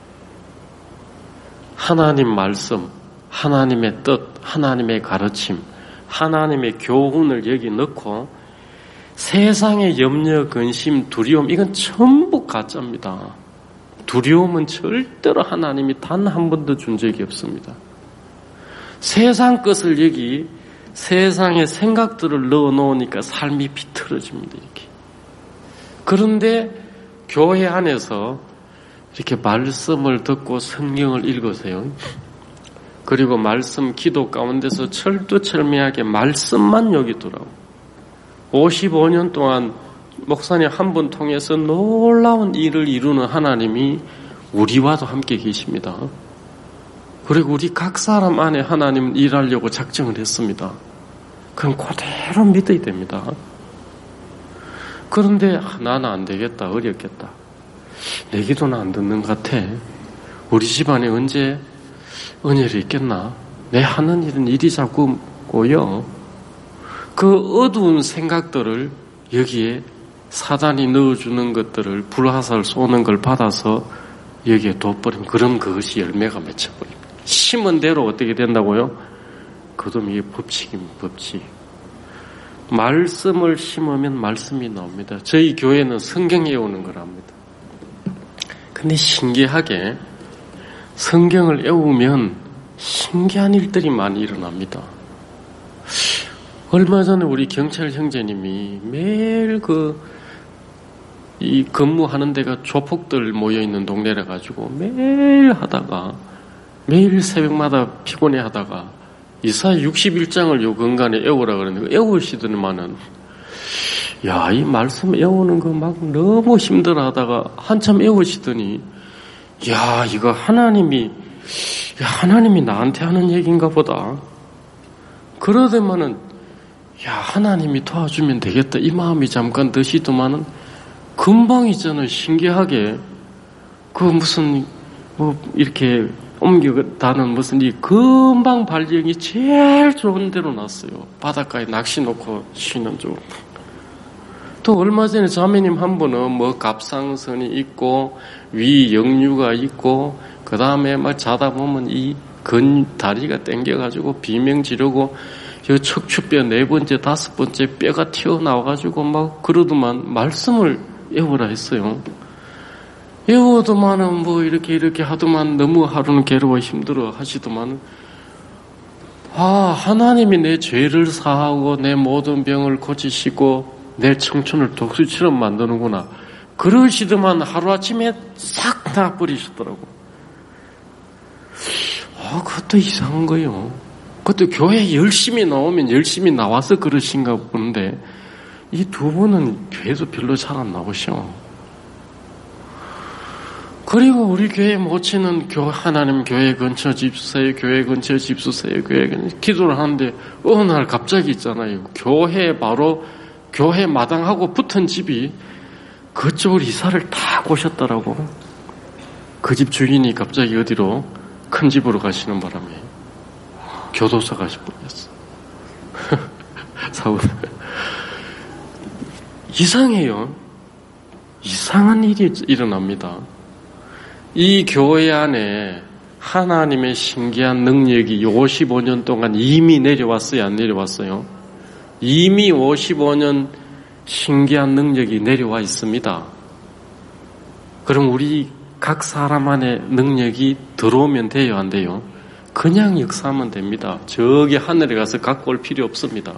하나님 말씀, 하나님의 뜻, 하나님의 가르침, 하나님의 교훈을 여기 넣고 세상의 염려, 근심, 두려움 이건 전부 가짜입니다. 두려움은 절대로 하나님이 단 한 번도 준 적이 없습니다. 세상 것을 여기 세상의 생각들을 넣어놓으니까 삶이 비틀어집니다. 이렇게. 그런데 교회 안에서 이렇게 말씀을 듣고 성경을 읽으세요. 그리고 말씀 기도 가운데서 철두철미하게 말씀만 여기 두라고. 오십오 년 동안 목사님 한 분 통해서 놀라운 일을 이루는 하나님이 우리와도 함께 계십니다. 그리고 우리 각 사람 안에 하나님은 일하려고 작정을 했습니다. 그럼 그대로 믿어야 됩니다. 그런데 아, 나는 안 되겠다. 어렵겠다. 내 기도는 안 듣는 것 같아. 우리 집안에 언제 은혜를 있겠나? 내 하는 일은 일이 자꾸 꼬여. 그 어두운 생각들을 여기에 사단이 넣어주는 것들을 불화살 쏘는 걸 받아서 여기에 둬버리면 그럼 그것이 열매가 맺혀버립니다. 심은 대로 어떻게 된다고요? 그럼 이게 법칙입니다. 법칙. 말씀을 심으면 말씀이 나옵니다. 저희 교회는 성경 외우는 거랍니다. 근데 신기하게 성경을 외우면 신기한 일들이 많이 일어납니다. 얼마 전에 우리 경찰 형제님이 매일 그, 이 근무하는 데가 조폭들 모여있는 동네라 가지고 매일 하다가, 매일 새벽마다 피곤해 하다가, 이사야 육십일 장을 요 근간에 외우라 그러는데, 외우시더니만은, 야, 이 말씀 외우는 거 막 너무 힘들어 하다가 한참 외우시더니, 야, 이거 하나님이, 야, 하나님이 나한테 하는 얘기인가 보다. 그러더만은, 야, 하나님이 도와주면 되겠다. 이 마음이 잠깐 드시더만은 금방 있잖아요. 신기하게 그 무슨 뭐 이렇게 옮겨다는 무슨 이 금방 발령이 제일 좋은 데로 났어요. 바닷가에 낚시 놓고 쉬는 쪽. 또 얼마 전에 자매님 한 분은 뭐 갑상선이 있고 위 역류가 있고 그 다음에 막 자다 보면 이 근 다리가 땡겨가지고 비명 지르고 이 척추뼈 네 번째, 다섯 번째 뼈가 튀어나와가지고 막 그러더만 말씀을 외우라 했어요. 외워도만은 뭐 이렇게 이렇게 하더만 너무 하루는 괴로워 힘들어 하시더만, 아, 하나님이 내 죄를 사하고 내 모든 병을 고치시고 내 청춘을 독수처럼 만드는구나. 그러시더만 하루아침에 싹 다 버리셨더라고. 아, 그것도 이상한 거예요. 그것도 교회 열심히 나오면 열심히 나와서 그러신가 보는데, 이 두 분은 교회도 별로 잘 안 나오셔. 그리고 우리 교회 모치는 교, 하나님 교회 근처 집 주세요, 교회 근처 집 주세요, 교회 근처 기도를 하는데 어느 날 갑자기 있잖아요. 교회 바로 교회 마당하고 붙은 집이 그쪽으로 이사를 다 오셨더라고. 그 집 주인이 갑자기 어디로 큰 집으로 가시는 바람에 교도소 가셔버렸어. 사원. 이상해요. 이상한 일이 일어납니다. 이 교회 안에 하나님의 신기한 능력이 오십오 년 동안 이미 내려왔어요? 안 내려왔어요? 이미 오십오 년 신기한 능력이 내려와 있습니다. 그럼 우리 각 사람 안에 능력이 들어오면 돼요? 안 돼요? 그냥 역사하면 됩니다. 저기 하늘에 가서 갖고 올 필요 없습니다.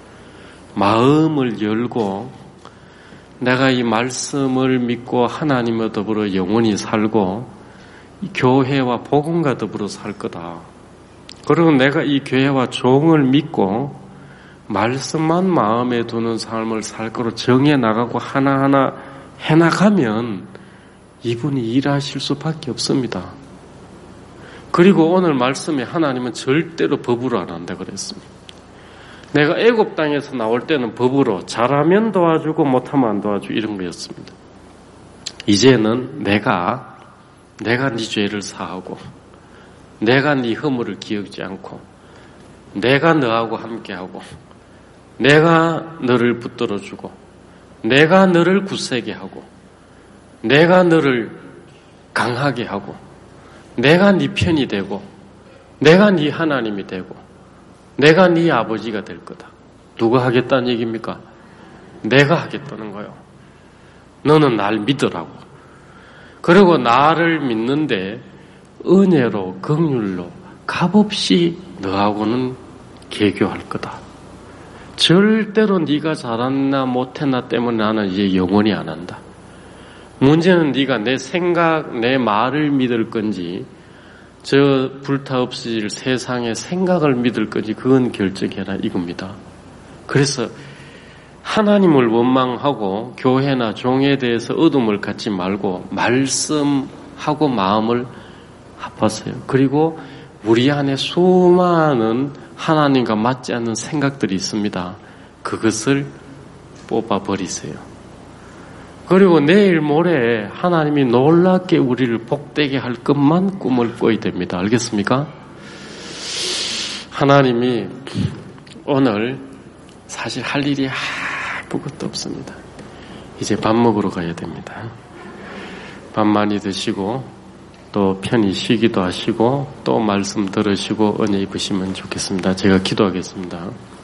마음을 열고 내가 이 말씀을 믿고 하나님과 더불어 영원히 살고 이 교회와 복음과 더불어 살 거다. 그리고 내가 이 교회와 종을 믿고 말씀만 마음에 두는 삶을 살 거로 정해 나가고 하나하나 해나가면 이분이 일하실 수밖에 없습니다. 그리고 오늘 말씀에 하나님은 절대로 법으로 안 한다 그랬습니다. 내가 애굽 땅에서 나올 때는 법으로 잘하면 도와주고 못하면 안 도와주고 이런 거였습니다. 이제는 내가 내가 네 죄를 사하고 내가 네 허물을 기억지 않고 내가 너하고 함께하고 내가 너를 붙들어주고 내가 너를 굳세게 하고 내가 너를 강하게 하고 내가 네 편이 되고 내가 네 하나님이 되고 내가 네 아버지가 될 거다. 누가 하겠다는 얘기입니까? 내가 하겠다는 거요. 너는 날 믿으라고. 그리고 나를 믿는데 은혜로 긍휼로 값없이 너하고는 개교할 거다. 절대로 네가 잘했나 못했나 때문에 나는 이제 영원히 안 한다. 문제는 네가 내 생각, 내 말을 믿을 건지 저 불타 없어질 세상의 생각을 믿을 건지 그건 결정해라 이겁니다. 그래서 하나님을 원망하고 교회나 종에 대해서 어둠을 갖지 말고 말씀하고 마음을 합하세요. 그리고 우리 안에 수많은 하나님과 맞지 않는 생각들이 있습니다. 그것을 뽑아버리세요. 그리고 내일 모레 하나님이 놀랍게 우리를 복되게 할 것만 꿈을 꿔야 됩니다. 알겠습니까? 하나님이 오늘 사실 할 일이 아무것도 없습니다. 이제 밥 먹으러 가야 됩니다. 밥 많이 드시고 또 편히 쉬기도 하시고 또 말씀 들으시고 은혜 입으시면 좋겠습니다. 제가 기도하겠습니다.